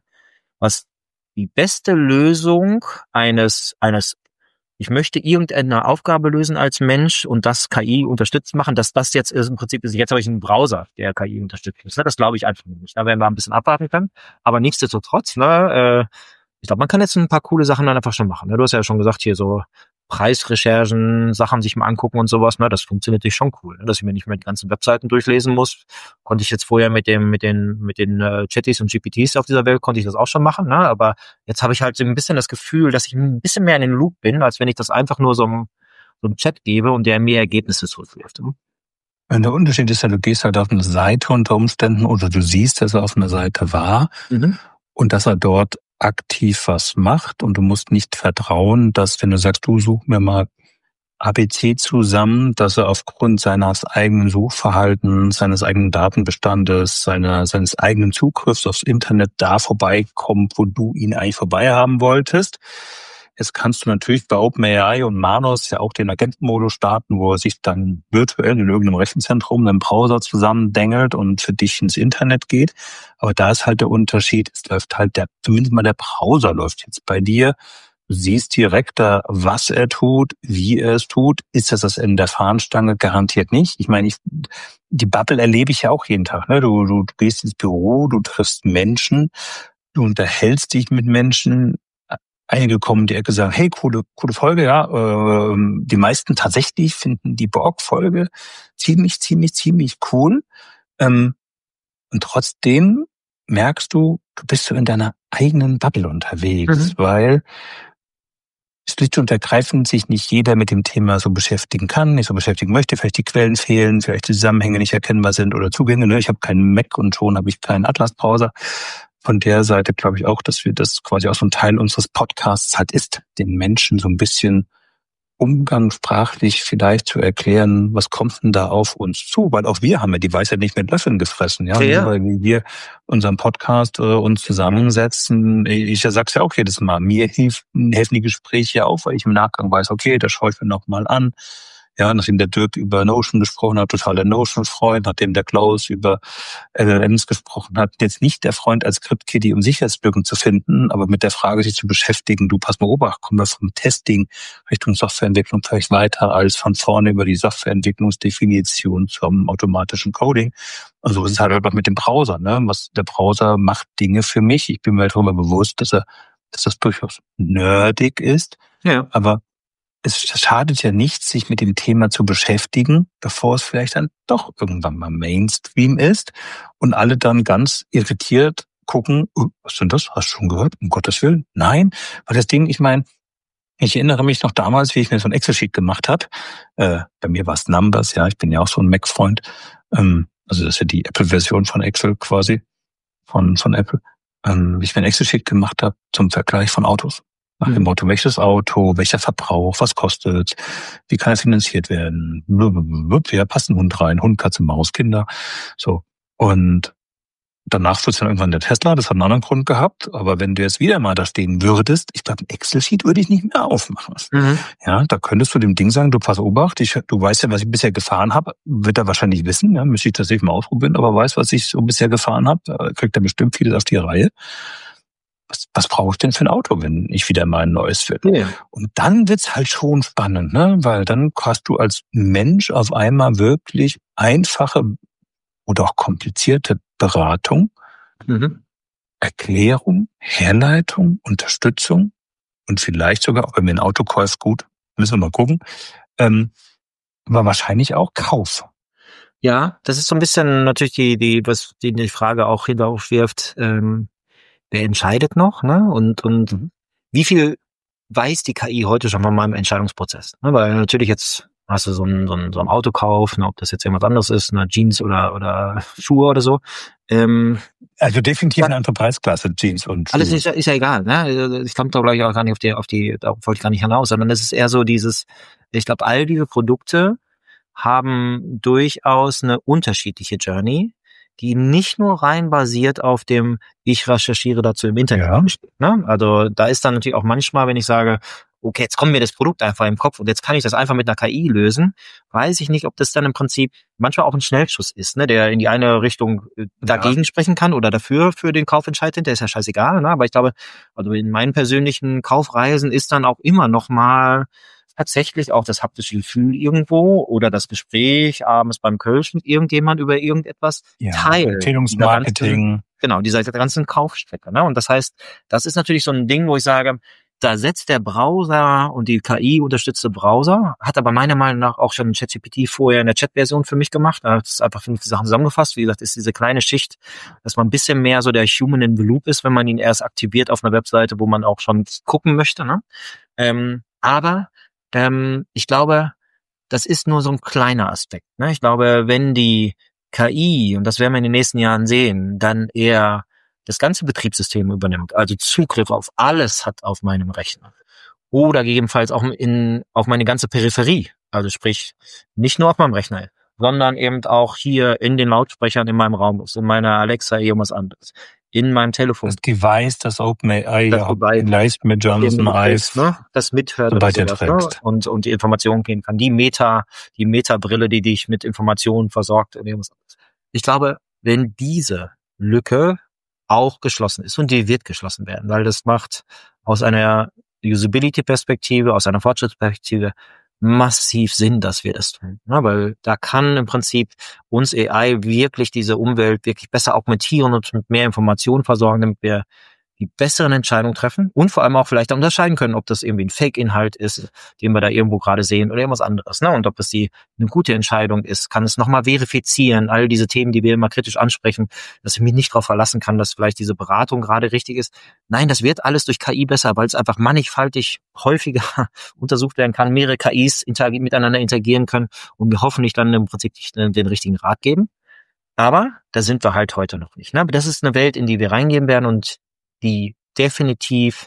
beste Lösung eines ich möchte irgendeine Aufgabe lösen als Mensch und das KI unterstützt machen, dass das jetzt ist, im Prinzip ist, jetzt habe ich einen Browser, der KI unterstützt. Das glaube ich einfach nicht. Da werden wir ein bisschen abwarten können. Aber nichtsdestotrotz, ich glaube, man kann jetzt ein paar coole Sachen dann einfach schon machen. Du hast ja schon gesagt, hier so Preisrecherchen, Sachen sich mal angucken und sowas, das funktioniert natürlich schon cool, dass ich mir nicht mehr die ganzen Webseiten durchlesen muss. Konnte ich jetzt vorher mit den Chatties und GPTs auf dieser Welt, konnte ich das auch schon machen, aber jetzt habe ich halt so ein bisschen das Gefühl, dass ich ein bisschen mehr in den Loop bin, als wenn ich das einfach nur so einem Chat gebe und der mir Ergebnisse zurückwirft. Der Unterschied ist ja, du gehst halt auf eine Seite unter Umständen oder du siehst, dass er auf einer Seite war und dass er dort aktiv was macht und du musst nicht vertrauen, dass, wenn du sagst, du such mir mal ABC zusammen, dass er aufgrund seines eigenen Suchverhaltens, seines eigenen Datenbestandes, seines eigenen Zugriffs aufs Internet da vorbeikommt, wo du ihn eigentlich vorbei haben wolltest. Jetzt kannst du natürlich bei OpenAI und Manos ja auch den Agentenmodus starten, wo er sich dann virtuell in irgendeinem Rechenzentrum einen Browser zusammendengelt und für dich ins Internet geht. Aber da ist halt der Unterschied, es läuft halt zumindest mal der Browser läuft jetzt bei dir. Du siehst direkt da, was er tut, wie er es tut. Ist das Ende der Fahnenstange? Garantiert nicht. Ich meine, die Bubble erlebe ich ja auch jeden Tag. Ne? Du gehst ins Büro, du triffst Menschen, du unterhältst dich mit Menschen. Einige kommen in die Ecke und sagen, hey, coole Folge, ja. Die meisten tatsächlich finden die Borg-Folge ziemlich cool. Und trotzdem merkst du bist so in deiner eigenen Bubble unterwegs, weil schlicht und ergreifend sich nicht jeder mit dem Thema so beschäftigen kann, nicht so beschäftigen möchte, vielleicht die Quellen fehlen, vielleicht die Zusammenhänge nicht erkennbar sind oder Zugänge. Ne? Ich habe keinen Mac und schon habe ich keinen Atlas-Browser. Von der Seite glaube ich auch, dass wir das quasi auch so ein Teil unseres Podcasts halt ist, den Menschen so ein bisschen umgangssprachlich vielleicht zu erklären, was kommt denn da auf uns zu? Weil auch wir haben ja die Weisheit nicht mit Löffeln gefressen, ja. Weil wir unseren Podcast uns zusammensetzen. Ich sag's ja auch jedes Mal. Mir helfen die Gespräche ja auch, weil ich im Nachgang weiß, okay, das schaue ich mir nochmal an. Ja, nachdem der Dirk über Notion gesprochen hat, total der Notion-Freund, nachdem der Klaus über LLMs gesprochen hat, jetzt nicht der Freund als Script-Kiddie, um Sicherheitslücken zu finden, aber mit der Frage sich zu beschäftigen, du pass mal Obacht, kommen wir vom Testing Richtung Softwareentwicklung vielleicht weiter als von vorne über die Softwareentwicklungsdefinition zum automatischen Coding. Also es ist halt einfach mit dem Browser, ne? Was der Browser macht Dinge für mich. Ich bin mir darüber bewusst, dass das durchaus nerdig ist, aber es schadet ja nichts, sich mit dem Thema zu beschäftigen, bevor es vielleicht dann doch irgendwann mal Mainstream ist und alle dann ganz irritiert gucken, was ist denn das? Hast du schon gehört? Um Gottes Willen? Nein, weil das Ding, ich meine, ich erinnere mich noch damals, wie ich mir so ein Excel-Sheet gemacht habe. Bei mir war es Numbers, ja, ich bin ja auch so ein Mac-Freund. Also das ist ja die Apple-Version von Excel quasi, von Apple. Wie ich mir ein Excel-Sheet gemacht habe zum Vergleich von Autos. Nach dem Motto, welches Auto, welcher Verbrauch, was kostet, wie kann er finanziert werden, ja, passt ein Hund rein, Hund, Katze, Maus, Kinder, so. Und danach wird es dann irgendwann der Tesla, das hat einen anderen Grund gehabt, aber wenn du jetzt wieder mal da stehen würdest, ich glaube, ein Excel-Sheet würde ich nicht mehr aufmachen. Ja, da könntest du dem Ding sagen, du pass Obacht, du weißt ja, was ich bisher gefahren habe, wird er wahrscheinlich wissen, ja, müsste ich tatsächlich mal ausprobieren, aber weiß, was ich so bisher gefahren habe, da kriegt er bestimmt vieles auf die Reihe. Was brauche ich denn für ein Auto, wenn ich wieder mal ein neues will? Ja. Und dann wird's halt schon spannend, ne? Weil dann hast du als Mensch auf einmal wirklich einfache oder auch komplizierte Beratung, Erklärung, Herleitung, Unterstützung und vielleicht sogar, auch wenn mir ein Auto kauft, gut, müssen wir mal gucken, aber wahrscheinlich auch Kauf. Ja, das ist so ein bisschen natürlich die Frage auch hinaufwirft, wer entscheidet noch, ne? Und wie viel weiß die KI heute schon von meinem Entscheidungsprozess? Ne? Weil natürlich jetzt hast du so ein Autokauf, ne, ob das jetzt irgendwas anderes ist, eine Jeans oder Schuhe oder so. Also definitiv eine andere Preisklasse, Jeans und Schuhe. Alles ist ja egal, ne? Ich komme da gleich auch gar nicht auf die, da wollte ich gar nicht hinaus, sondern es ist eher so ich glaube, all diese Produkte haben durchaus eine unterschiedliche Journey, die nicht nur rein basiert auf dem, ich recherchiere dazu im Internet. Ja. Ne? Also da ist dann natürlich auch manchmal, wenn ich sage, okay, jetzt kommt mir das Produkt einfach im Kopf und jetzt kann ich das einfach mit einer KI lösen, weiß ich nicht, ob das dann im Prinzip manchmal auch ein Schnellschuss ist, ne, der in die eine Richtung dagegen sprechen kann oder dafür für den Kaufentscheid hinter, ist ja scheißegal, ne? Aber ich glaube, also in meinen persönlichen Kaufreisen ist dann auch immer noch mal tatsächlich auch das haptische Gefühl irgendwo oder das Gespräch abends beim Kölsch mit irgendjemand über irgendetwas teilen. Empfehlungsmarketing. Dieser ganzen Kaufstrecke. Ne? Und das heißt, das ist natürlich so ein Ding, wo ich sage, da setzt der Browser und die KI-unterstützte Browser, hat aber meiner Meinung nach auch schon ChatGPT vorher in der Chat-Version für mich gemacht. Da hat es einfach 5 Sachen zusammengefasst. Wie gesagt, ist diese kleine Schicht, dass man ein bisschen mehr so der Human in the Loop ist, wenn man ihn erst aktiviert auf einer Webseite, wo man auch schon gucken möchte. Ne? Aber ich glaube, das ist nur so ein kleiner Aspekt. Ne? Ich glaube, wenn die KI, und das werden wir in den nächsten Jahren sehen, dann eher das ganze Betriebssystem übernimmt, also Zugriff auf alles hat auf meinem Rechner oder gegebenenfalls auch auf meine ganze Peripherie, also sprich nicht nur auf meinem Rechner, sondern eben auch hier in den Lautsprechern in meinem Raum ist, in meiner Alexa irgendwas anderes, in meinem Telefon. Das Device, das OpenAI leistet mit Jonathan Ive, ne, das mithört sobald oder sowas, ne, und die Informationen geben kann. Die Meta-Brille, die dich mit Informationen versorgt. Ich glaube, wenn diese Lücke auch geschlossen ist, und die wird geschlossen werden, weil das macht aus einer Usability-Perspektive, aus einer Fortschrittsperspektive massiv Sinn, dass wir das tun. Ja, weil da kann im Prinzip uns AI wirklich diese Umwelt wirklich besser augmentieren und mit mehr Informationen versorgen, damit wir die besseren Entscheidungen treffen und vor allem auch vielleicht unterscheiden können, ob das irgendwie ein Fake-Inhalt ist, den wir da irgendwo gerade sehen oder irgendwas anderes. Ne? Und ob das eine gute Entscheidung ist, kann es nochmal verifizieren, all diese Themen, die wir immer kritisch ansprechen, dass ich mich nicht darauf verlassen kann, dass vielleicht diese Beratung gerade richtig ist. Nein, das wird alles durch KI besser, weil es einfach mannigfaltig häufiger untersucht werden kann, mehrere KIs miteinander interagieren können und mir hoffentlich dann im Prinzip den richtigen Rat geben. Aber da sind wir halt heute noch nicht. Ne? Aber das ist eine Welt, in die wir reingehen werden und die definitiv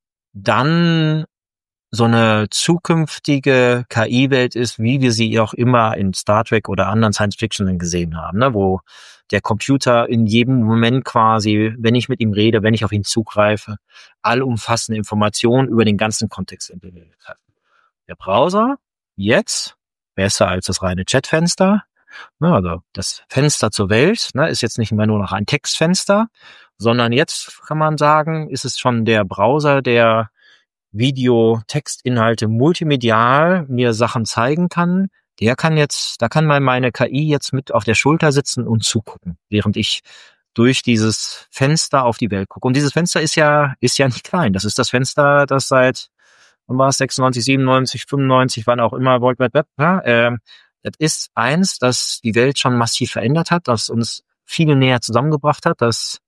dann so eine zukünftige KI-Welt ist, wie wir sie auch immer in Star Trek oder anderen Science-Fiction gesehen haben, ne? Wo der Computer in jedem Moment quasi, wenn ich mit ihm rede, wenn ich auf ihn zugreife, allumfassende Informationen über den ganzen Kontext entwickelt hat. Der Browser jetzt besser als das reine Chatfenster. Ne? Also das Fenster zur Welt, ne, ist jetzt nicht mehr nur noch ein Textfenster, sondern jetzt kann man sagen, ist es schon der Browser, der Video, Textinhalte multimedial mir Sachen zeigen kann. Da kann meine KI jetzt mit auf der Schulter sitzen und zugucken, während ich durch dieses Fenster auf die Welt gucke. Und dieses Fenster ist ja nicht klein. Das ist das Fenster, das seit wann war es, 96, 97, 95, wann auch immer, World Wide Web, ja, das ist eins, das die Welt schon massiv verändert hat, das uns viel näher zusammengebracht hat, das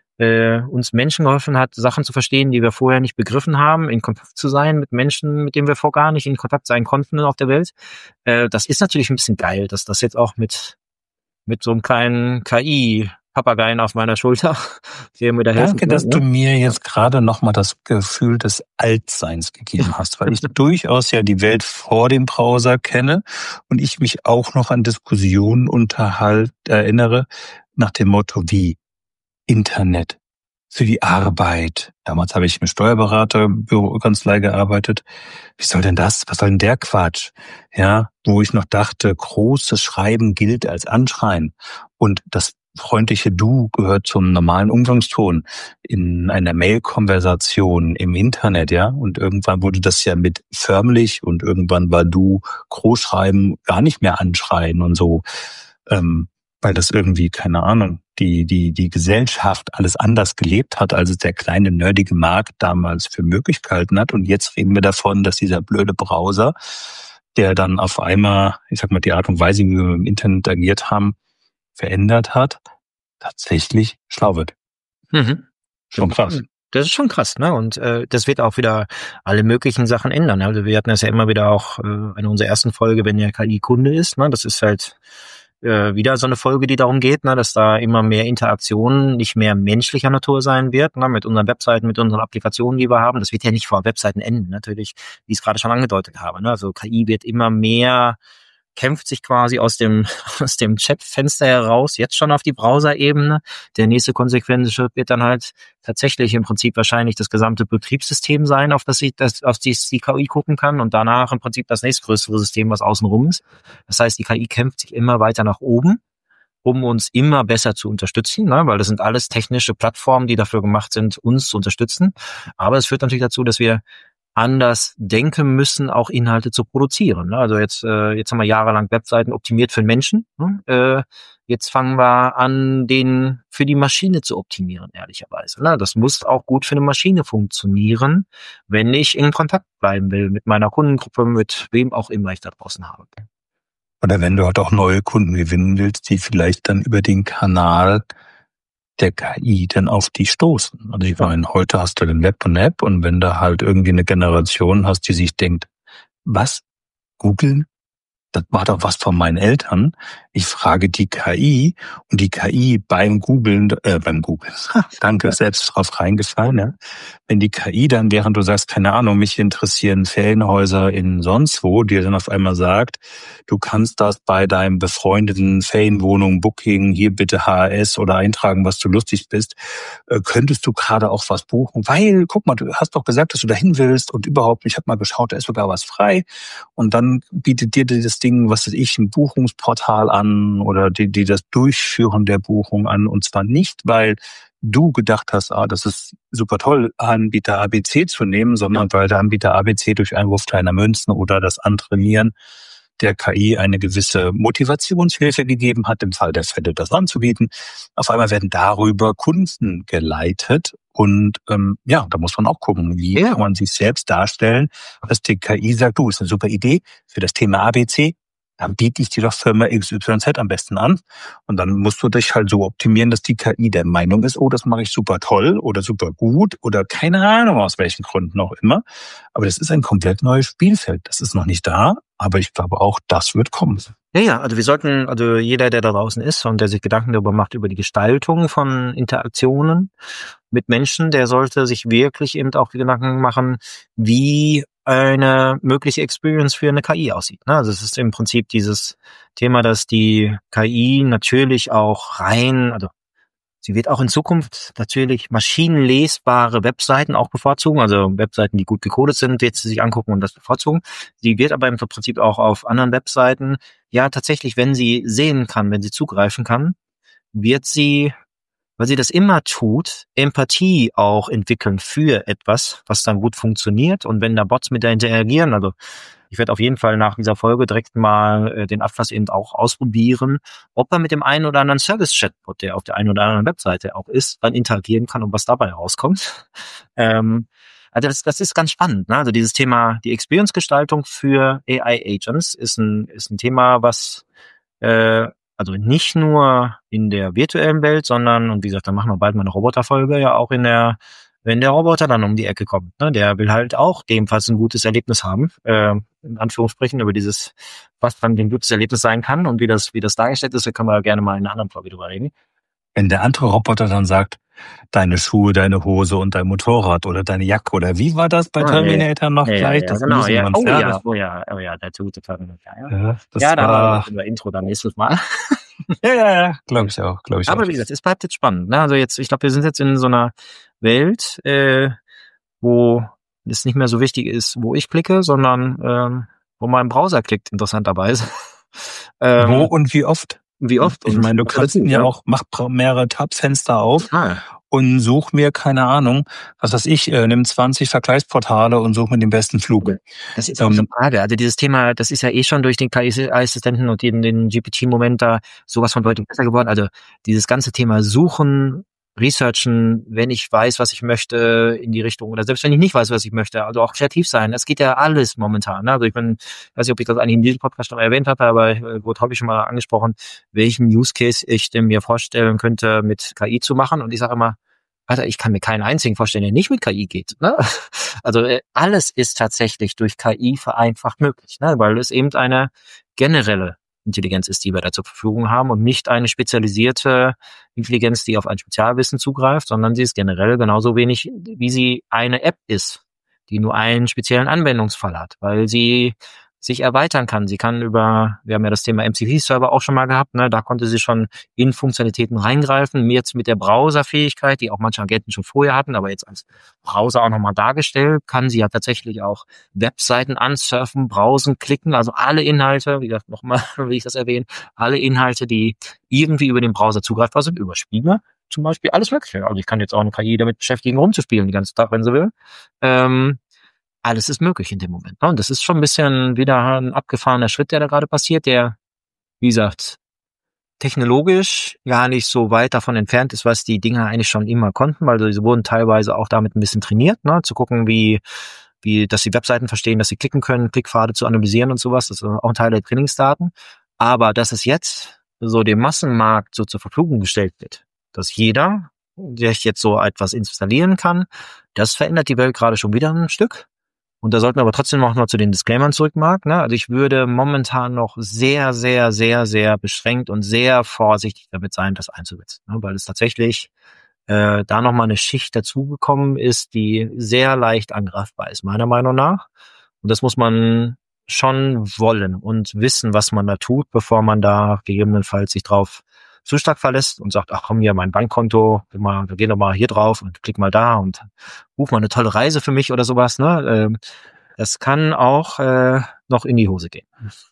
uns Menschen geholfen hat, Sachen zu verstehen, die wir vorher nicht begriffen haben, in Kontakt zu sein mit Menschen, mit denen wir vorher gar nicht in Kontakt sein konnten auf der Welt. Das ist natürlich ein bisschen geil, dass das jetzt auch mit so einem kleinen KI-Papageien auf meiner Schulter, der mir da helfen Danke, kann, dass ne? du mir jetzt gerade nochmal das Gefühl des Altseins gegeben hast, weil ich durchaus ja die Welt vor dem Browser kenne und ich mich auch noch an Diskussionen erinnere nach dem Motto wie Internet für die Arbeit. Damals habe ich im Steuerberater-Bürokanzlei gearbeitet. Wie soll denn das? Was soll denn der Quatsch? Ja, wo ich noch dachte, großes Schreiben gilt als Anschreien und das freundliche Du gehört zum normalen Umgangston in einer Mail-Konversation im Internet, ja. Und irgendwann wurde das ja mit förmlich und irgendwann war Du Großschreiben gar nicht mehr anschreien und so, weil das irgendwie, keine Ahnung, die Gesellschaft alles anders gelebt hat, als es der kleine nerdige Markt damals für möglich gehalten hat. Und jetzt reden wir davon, dass dieser blöde Browser, der dann auf einmal, ich sag mal, die Art und Weise, wie wir im Internet agiert haben, verändert hat, tatsächlich schlau wird. Mhm. Schon krass. Das ist schon krass, ne? Und das wird auch wieder alle möglichen Sachen ändern. Also wir hatten das ja immer wieder auch in unserer ersten Folge, wenn der KI Kunde ist, ne? Das ist halt wieder so eine Folge, die darum geht, ne, dass da immer mehr Interaktion nicht mehr menschlicher Natur sein wird, ne, mit unseren Webseiten, mit unseren Applikationen, die wir haben. Das wird ja nicht vor Webseiten enden, natürlich, wie ich es gerade schon angedeutet habe. Ne? Also KI wird immer mehr, kämpft sich quasi aus dem Chatfenster heraus, jetzt schon auf die Browser-Ebene. Der nächste konsequente Schritt wird dann halt tatsächlich im Prinzip wahrscheinlich das gesamte Betriebssystem sein, auf das die KI gucken kann und danach im Prinzip das nächstgrößere System, was außenrum ist. Das heißt, die KI kämpft sich immer weiter nach oben, um uns immer besser zu unterstützen, ne? Weil das sind alles technische Plattformen, die dafür gemacht sind, uns zu unterstützen. Aber es führt natürlich dazu, dass wir anders denken müssen, auch Inhalte zu produzieren. Also jetzt haben wir jahrelang Webseiten optimiert für den Menschen. Jetzt fangen wir an, den für die Maschine zu optimieren, ehrlicherweise. Das muss auch gut für eine Maschine funktionieren, wenn ich in Kontakt bleiben will mit meiner Kundengruppe, mit wem auch immer ich da draußen habe. Oder wenn du halt auch neue Kunden gewinnen willst, die vielleicht dann über den Kanal der KI dann auf die stoßen. Also ich meine, heute hast du den Web und App und wenn du halt irgendwie eine Generation hast, die sich denkt, was? Googeln? Das war doch was von meinen Eltern. Ich frage die KI und die KI beim Googlen, danke, selbst drauf reingefallen, ja. Wenn die KI dann, während du sagst, keine Ahnung, mich interessieren Ferienhäuser in sonst wo, dir dann auf einmal sagt, du kannst das bei deinem befreundeten Ferienwohnung, Booking, hier bitte HRS oder eintragen, was du lustig bist, könntest du gerade auch was buchen, weil, guck mal, du hast doch gesagt, dass du dahin willst und überhaupt, ich habe mal geschaut, da ist sogar was frei und dann bietet dir das Ding, was weiß ich, ein Buchungsportal an oder die das Durchführen der Buchung an und zwar nicht, weil du gedacht hast, das ist super toll, Anbieter ABC zu nehmen, sondern weil der Anbieter ABC durch Einwurf kleiner Münzen oder das Antrainieren der KI eine gewisse Motivationshilfe gegeben hat, im Fall der Fälle das anzubieten. Auf einmal werden darüber Kunden geleitet und da muss man auch gucken, wie kann man sich selbst darstellen, dass die KI sagt, du, ist eine super Idee für das Thema ABC, dann biete ich dir doch Firma XYZ am besten an. Und dann musst du dich halt so optimieren, dass die KI der Meinung ist, oh, das mache ich super toll oder super gut oder keine Ahnung aus welchen Gründen auch immer. Aber das ist ein komplett neues Spielfeld. Das ist noch nicht da, aber ich glaube auch, das wird kommen. Ja, also also jeder, der da draußen ist und der sich Gedanken darüber macht, über die Gestaltung von Interaktionen mit Menschen, der sollte sich wirklich eben auch Gedanken machen, wie eine mögliche Experience für eine KI aussieht. Also es ist im Prinzip dieses Thema, dass die KI natürlich auch also sie wird auch in Zukunft natürlich maschinenlesbare Webseiten auch bevorzugen, also Webseiten, die gut gecodet sind, wird sie sich angucken und das bevorzugen. Sie wird aber im Prinzip auch auf anderen Webseiten, ja tatsächlich, wenn sie sehen kann, wenn sie zugreifen kann, wird sie, weil sie das immer tut, Empathie auch entwickeln für etwas, was dann gut funktioniert. Und wenn da Bots mit der interagieren, also ich werde auf jeden Fall nach dieser Folge direkt mal den Atlas eben auch ausprobieren, ob er mit dem einen oder anderen Service-Chatbot, der auf der einen oder anderen Webseite auch ist, dann interagieren kann und was dabei rauskommt. Also das ist ganz spannend, ne? Also dieses Thema, die Experience-Gestaltung für AI-Agents ist ein Thema, was also nicht nur in der virtuellen Welt, sondern, und wie gesagt, da machen wir bald mal eine Roboterfolge, ja auch wenn der Roboter dann um die Ecke kommt, ne? Der will halt auch ebenfalls ein gutes Erlebnis haben, in Anführungsstrichen, über dieses, was dann ein gutes Erlebnis sein kann und wie das dargestellt ist, da können wir gerne mal in einer anderen Folge drüber reden. Wenn der andere Roboter dann sagt, deine Schuhe, deine Hose und dein Motorrad oder deine Jacke oder wie war das bei Terminator noch gleich? Ja, Das genau. müssen wir uns Oh ja, der gute Terminator. Ja, Da war unser Intro dann nächstes Mal. Ja, glaube ich auch. Aber wie gesagt, es bleibt jetzt spannend. Ne? Also jetzt, ich glaube, wir sind jetzt in so einer Welt, wo es nicht mehr so wichtig ist, wo ich klicke, sondern wo mein Browser klickt, interessanterweise. Wo und wie oft? Wie oft? Ich meine, du kannst ja auch, mach mehrere Tabfenster auf und such mir, keine Ahnung, was weiß ich, nimm 20 Vergleichsportale und such mir den besten Flug. Das ist auch eine Frage. Also dieses Thema, das ist ja schon durch den KI-Assistenten und den GPT-Moment da sowas von deutlich besser geworden. Also dieses ganze Thema Suchen, Researchen, wenn ich weiß, was ich möchte in die Richtung, oder selbst wenn ich nicht weiß, was ich möchte, also auch kreativ sein, das geht ja alles momentan. Also ich weiß nicht, ob ich das eigentlich in diesem Podcast schon mal erwähnt hatte, aber wurde häufig schon mal angesprochen, welchen Use Case ich denn mir vorstellen könnte, mit KI zu machen. Und ich sage immer, Alter, ich kann mir keinen einzigen vorstellen, der nicht mit KI geht. Ne? Also alles ist tatsächlich durch KI vereinfacht möglich, ne? Weil es eben eine generelle Intelligenz ist, die wir da zur Verfügung haben und nicht eine spezialisierte Intelligenz, die auf ein Spezialwissen zugreift, sondern sie ist generell genauso wenig, wie sie eine App ist, die nur einen speziellen Anwendungsfall hat, weil sie sich erweitern kann. Sie kann wir haben ja das Thema MCP-Server auch schon mal gehabt, ne? Da konnte sie schon in Funktionalitäten reingreifen. Jetzt mit der Browserfähigkeit, die auch manche Agenten schon vorher hatten, aber jetzt als Browser auch nochmal dargestellt, kann sie ja tatsächlich auch Webseiten ansurfen, browsen, klicken, also alle Inhalte, wie gesagt, nochmal, wie ich das erwähne, alle Inhalte, die irgendwie über den Browser zugreifbar sind, über Spiele zum Beispiel, alles Mögliche. Also ich kann jetzt auch eine KI damit beschäftigen, rumzuspielen den ganzen Tag, wenn sie will. Alles ist möglich in dem Moment. Und das ist schon ein bisschen wieder ein abgefahrener Schritt, der da gerade passiert, der, wie gesagt, technologisch gar nicht so weit davon entfernt ist, was die Dinger eigentlich schon immer konnten, weil sie wurden teilweise auch damit ein bisschen trainiert, ne, zu gucken, dass sie Webseiten verstehen, dass sie klicken können, Klickpfade zu analysieren und sowas. Das ist auch ein Teil der Trainingsdaten. Aber dass es jetzt so dem Massenmarkt so zur Verfügung gestellt wird, dass jeder, der jetzt so etwas installieren kann, das verändert die Welt gerade schon wieder ein Stück. Und da sollten wir aber trotzdem noch mal zu den Disclaimern zurück, Marc, ne? Also ich würde momentan noch sehr, sehr, sehr, sehr beschränkt und sehr vorsichtig damit sein, das einzusetzen, ne? Weil es tatsächlich da noch mal eine Schicht dazugekommen ist, die sehr leicht angreifbar ist, meiner Meinung nach. Und das muss man schon wollen und wissen, was man da tut, bevor man da gegebenenfalls sich drauf zu stark verlässt und sagt, ach komm, hier mein Bankkonto, wir gehen doch mal hier drauf und klick mal da und ruf mal eine tolle Reise für mich oder sowas, ne? Das kann auch noch in die Hose gehen.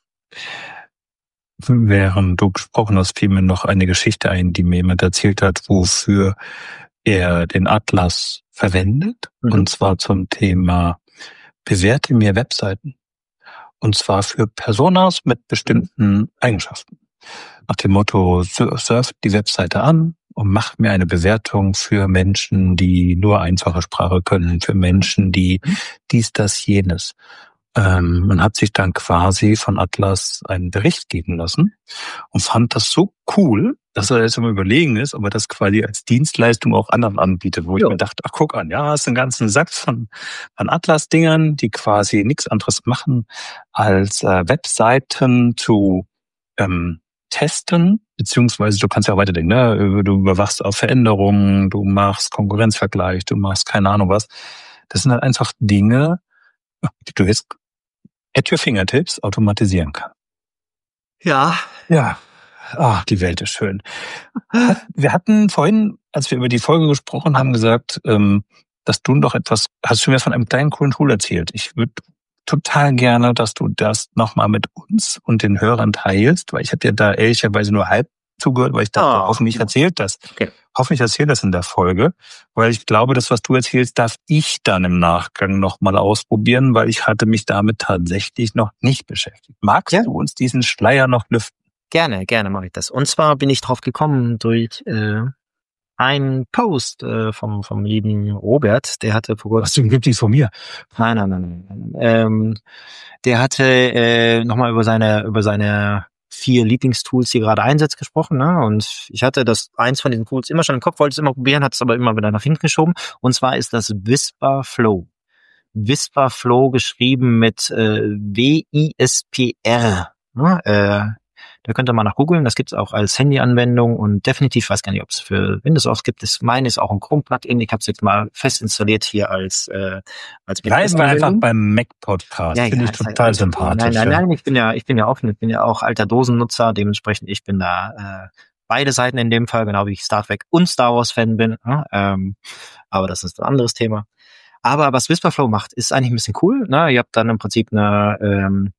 Während du gesprochen hast, fiel mir noch eine Geschichte ein, die mir jemand erzählt hat, wofür er den Atlas verwendet. Und zwar zum Thema bewerte mir Webseiten. Und zwar für Personas mit bestimmten Eigenschaften. Nach dem Motto, surft die Webseite an und macht mir eine Bewertung für Menschen, die nur einfache Sprache können, für Menschen, die dies, das, jenes. Man hat sich dann quasi von Atlas einen Bericht geben lassen und fand das so cool, dass er jetzt immer überlegen ist, ob er das quasi als Dienstleistung auch anderen anbietet, wo ich mir dachte, ach guck an, ja, hast einen ganzen Sack von Atlas-Dingern, die quasi nichts anderes machen, als Webseiten zu testen, beziehungsweise du kannst ja auch weiterdenken, ne? Du überwachst auf Veränderungen, du machst Konkurrenzvergleich, du machst keine Ahnung was. Das sind halt einfach Dinge, die du jetzt at your fingertips automatisieren kannst. Ja. Ja. Die Welt ist schön. Wir hatten vorhin, als wir über die Folge gesprochen haben, gesagt, dass du noch hast du mir von einem kleinen coolen Tool erzählt. Ich würde total gerne, dass du das nochmal mit uns und den Hörern teilst, weil ich habe dir da ehrlicherweise nur halb zugehört, weil ich dachte, hoffentlich erzählt das. Okay. Hoffentlich erzählt das in der Folge, weil ich glaube, das, was du erzählst, darf ich dann im Nachgang nochmal ausprobieren, weil ich hatte mich damit tatsächlich noch nicht beschäftigt. Magst du uns diesen Schleier noch lüften? Gerne mache ich das. Und zwar bin ich drauf gekommen durch einen Post vom lieben Robert, der hatte vor kurzem... Was, du gibst dies von mir? Nein. Der hatte nochmal über seine 4 Lieblingstools, die er gerade einsetzt, gesprochen, ne? Und ich hatte eins von diesen Tools immer schon im Kopf, wollte es immer probieren, hat es aber immer wieder nach hinten geschoben. Und zwar ist das Whisper Flow geschrieben mit WISPR. Ne? Da könnt ihr mal nach googeln, das gibt's auch als Handy-Anwendung und definitiv, weiß gar nicht, ob es für Windows auch gibt. Meine ist auch ein Chrome-Plugin. Ich habe es jetzt mal fest installiert hier als Bleiben wir einfach beim Mac-Podcast. Ja, Finde ich total sympathisch. Nein, ich bin ja offen, ich bin ja auch alter Dosennutzer, dementsprechend ich bin da beide Seiten in dem Fall, genau wie ich Star Trek und Star Wars Fan bin. Aber das ist ein anderes Thema. Aber was Whisperflow macht, ist eigentlich ein bisschen cool. Ne? Ihr habt dann im Prinzip ein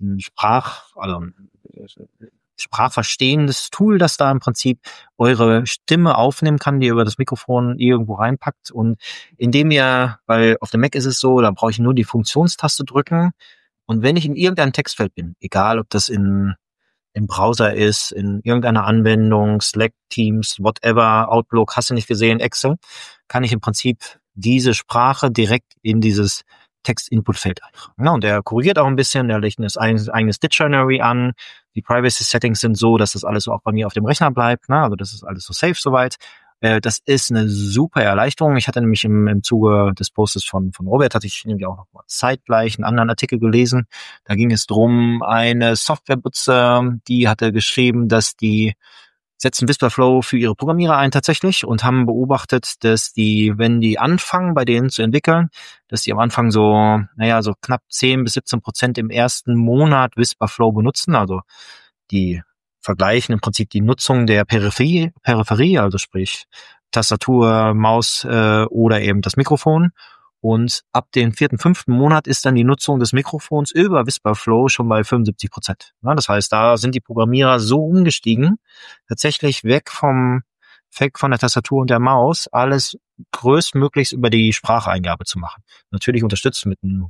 sprachverstehendes Tool, das da im Prinzip eure Stimme aufnehmen kann, die ihr über das Mikrofon irgendwo reinpackt. Und indem weil auf dem Mac ist es so, da brauche ich nur die Funktionstaste drücken. Und wenn ich in irgendeinem Textfeld bin, egal ob das im Browser ist, in irgendeiner Anwendung, Slack, Teams, whatever, Outlook, hast du nicht gesehen, Excel, kann ich im Prinzip diese Sprache direkt in dieses Text-Input-Feld eintragen. Ja, und er korrigiert auch ein bisschen, er legt ein eigenes Dictionary an. Die Privacy-Settings sind so, dass das alles auch bei mir auf dem Rechner bleibt. Ne? Also das ist alles so safe soweit. Das ist eine super Erleichterung. Ich hatte nämlich im Zuge des Postes von Robert, hatte ich nämlich auch noch mal zeitgleich einen anderen Artikel gelesen. Da ging es drum, eine Softwarebutzer, die hatte geschrieben, dass die setzen Whisperflow für ihre Programmierer ein tatsächlich und haben beobachtet, dass wenn die anfangen, bei denen zu entwickeln, dass die am Anfang so knapp 10-17% im ersten Monat Whisperflow benutzen. Also die vergleichen im Prinzip die Nutzung der Peripherie, also sprich Tastatur, Maus oder eben das Mikrofon. Und ab dem 4., 5. Monat ist dann die Nutzung des Mikrofons über Whisperflow schon bei 75%. Ja, das heißt, da sind die Programmierer so umgestiegen, tatsächlich weg von der Tastatur und der Maus, alles größtmöglichst über die Spracheingabe zu machen. Natürlich unterstützt mit einem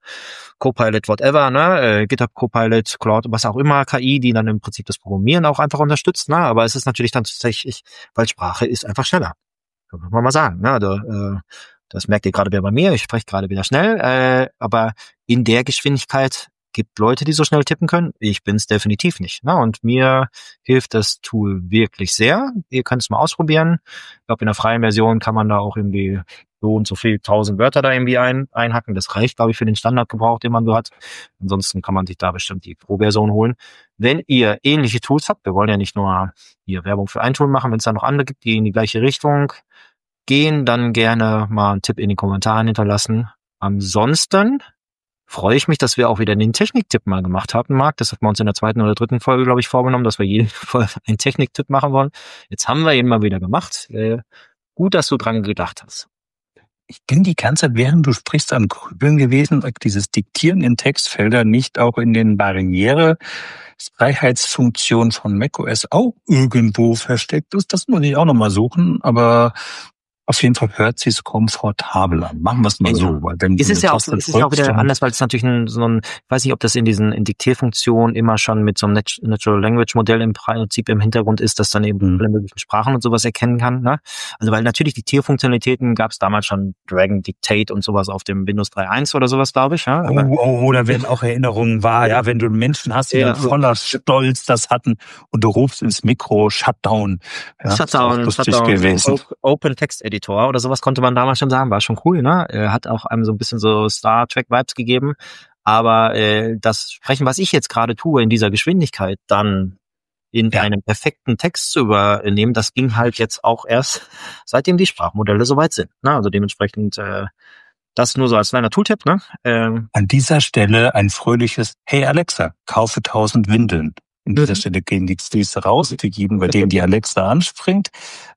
Copilot, whatever, ne, GitHub Copilot, Claude, was auch immer, KI, die dann im Prinzip das Programmieren auch einfach unterstützt, ne, aber es ist natürlich dann tatsächlich, weil Sprache ist einfach schneller. Kann man mal sagen, ne, also, das merkt ihr gerade wieder bei mir, ich spreche gerade wieder schnell, aber in der Geschwindigkeit gibt Leute, die so schnell tippen können. Ich bin's definitiv nicht. Ne? Und mir hilft das Tool wirklich sehr. Ihr könnt es mal ausprobieren. Ich glaube, in der freien Version kann man da auch irgendwie so und so viel 1000 Wörter da irgendwie einhacken. Das reicht, glaube ich, für den Standardgebrauch, den man so hat. Ansonsten kann man sich da bestimmt die Pro-Version holen. Wenn ihr ähnliche Tools habt, wir wollen ja nicht nur hier Werbung für ein Tool machen, wenn es da noch andere gibt, die in die gleiche Richtung gehen, dann gerne mal einen Tipp in die Kommentare hinterlassen. Ansonsten freue ich mich, dass wir auch wieder den Techniktipp mal gemacht haben, Marc. Das hat wir uns in der 2. oder 3. Folge, glaube ich, vorgenommen, dass wir jede Folge einen Techniktipp machen wollen. Jetzt haben wir ihn mal wieder gemacht. Gut, dass du dran gedacht hast. Ich bin die ganze Zeit, während du sprichst, am Grübeln gewesen, ob dieses Diktieren in Textfeldern nicht auch in den Barrierefreiheitsfunktionen von macOS auch irgendwo versteckt ist. Das muss ich auch nochmal suchen, aber auf jeden Fall hört sich's komfortabel an. Machen wir es mal so. Weil wenn es ist ja auch wieder anders, weil es natürlich ich weiß nicht, ob das in Diktierfunktionen immer schon mit so einem Natural Language Modell im Prinzip im Hintergrund ist, das dann eben alle möglichen Sprachen und sowas erkennen kann. Ne? Also weil natürlich Diktierfunktionalitäten gab es damals schon Dragon Dictate und sowas auf dem Windows 3.1 oder sowas, glaube ich. Ja? Oder wenn auch Erinnerungen war, ja, wenn du Menschen hast, die dann voller Stolz das hatten und du rufst ins Mikro Shutdown. Ja, Shutdown gewesen. Open Text Editor oder sowas konnte man damals schon sagen, war schon cool, ne? Hat auch einem so ein bisschen so Star Trek Vibes gegeben, aber das Sprechen, was ich jetzt gerade tue, in dieser Geschwindigkeit dann in einem perfekten Text zu übernehmen, das ging halt jetzt auch erst, seitdem die Sprachmodelle soweit sind, ne? Also dementsprechend das nur so als kleiner Tooltip, ne? An dieser Stelle ein fröhliches Hey Alexa, kaufe 1000 Windeln. An dieser Stelle gehen die Stills raus, die geben, bei denen die Alexa anspringt.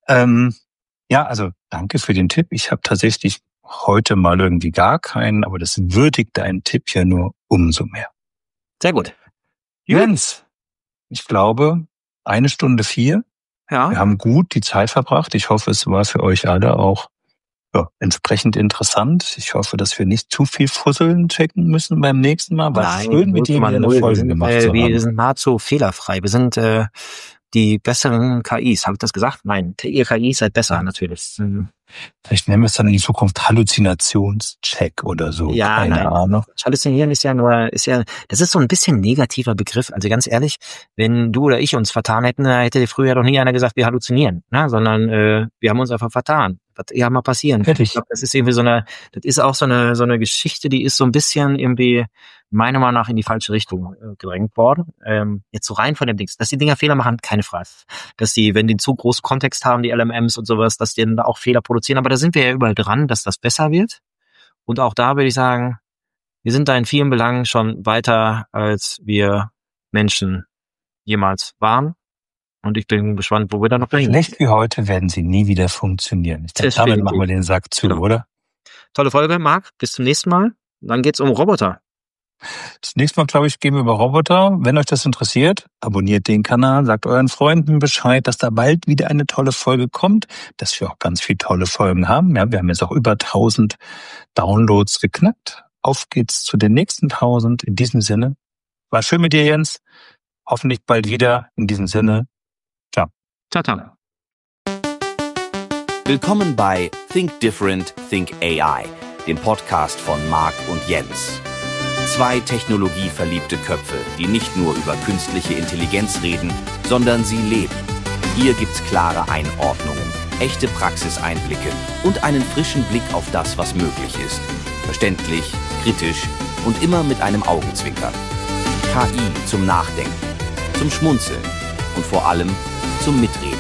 Ja, also danke für den Tipp. Ich habe tatsächlich heute mal irgendwie gar keinen, aber das würdigt deinen Tipp ja nur umso mehr. Sehr gut. Jens, ich glaube, 1 Stunde 4. Ja. Wir haben gut die Zeit verbracht. Ich hoffe, es war für euch alle auch entsprechend interessant. Ich hoffe, dass wir nicht zu viel Fusseln checken müssen beim nächsten Mal. War schön, mit dir eine Folge gemacht zu haben. Wir sind nahezu fehlerfrei. Wir sind die besseren KIs. Habe ich das gesagt? Nein, ihr KIs seid besser, natürlich. Vielleicht nennen wir es dann in Zukunft Halluzinationscheck oder so. Ja, keine Ahnung. Halluzinieren ist ja, das ist so ein bisschen negativer Begriff. Also ganz ehrlich, wenn du oder ich uns vertan hätten, hätte früher doch nie einer gesagt, wir halluzinieren, ne? Sondern wir haben uns einfach vertan. Das eher mal passieren. Fertig. Ich glaube, das ist irgendwie das ist auch so eine Geschichte, die ist so ein bisschen irgendwie meiner Meinung nach in die falsche Richtung gedrängt worden. Jetzt so rein von dem Dings, dass die Dinger Fehler machen, keine Frage. Dass die, wenn die zu großen Kontext haben, die LMMs und sowas, dass die dann auch Fehler produzieren. Aber da sind wir ja überall dran, dass das besser wird. Und auch da würde ich sagen, wir sind da in vielen Belangen schon weiter, als wir Menschen jemals waren. Und ich bin gespannt, wo wir da noch bringen. Schlecht wie heute werden sie nie wieder funktionieren. Ich denke, damit machen wir den Sack zu, genau. Oder? Tolle Folge, Marc. Bis zum nächsten Mal. Dann geht's um Roboter. Das nächste Mal, glaube ich, gehen wir über Roboter. Wenn euch das interessiert, abonniert den Kanal, sagt euren Freunden Bescheid, dass da bald wieder eine tolle Folge kommt, dass wir auch ganz viele tolle Folgen haben. Ja, wir haben jetzt auch über 1000 Downloads geknackt. Auf geht's zu den nächsten 1000. In diesem Sinne, war schön mit dir, Jens. Hoffentlich bald wieder. In diesem Sinne, ciao. Ciao, ciao. Willkommen bei Think Different, Think AI, dem Podcast von Marc und Jens. Zwei technologieverliebte Köpfe, die nicht nur über künstliche Intelligenz reden, sondern sie leben. Hier gibt's klare Einordnungen, echte Praxiseinblicke und einen frischen Blick auf das, was möglich ist. Verständlich, kritisch und immer mit einem Augenzwinkern. KI zum Nachdenken, zum Schmunzeln und vor allem zum Mitreden.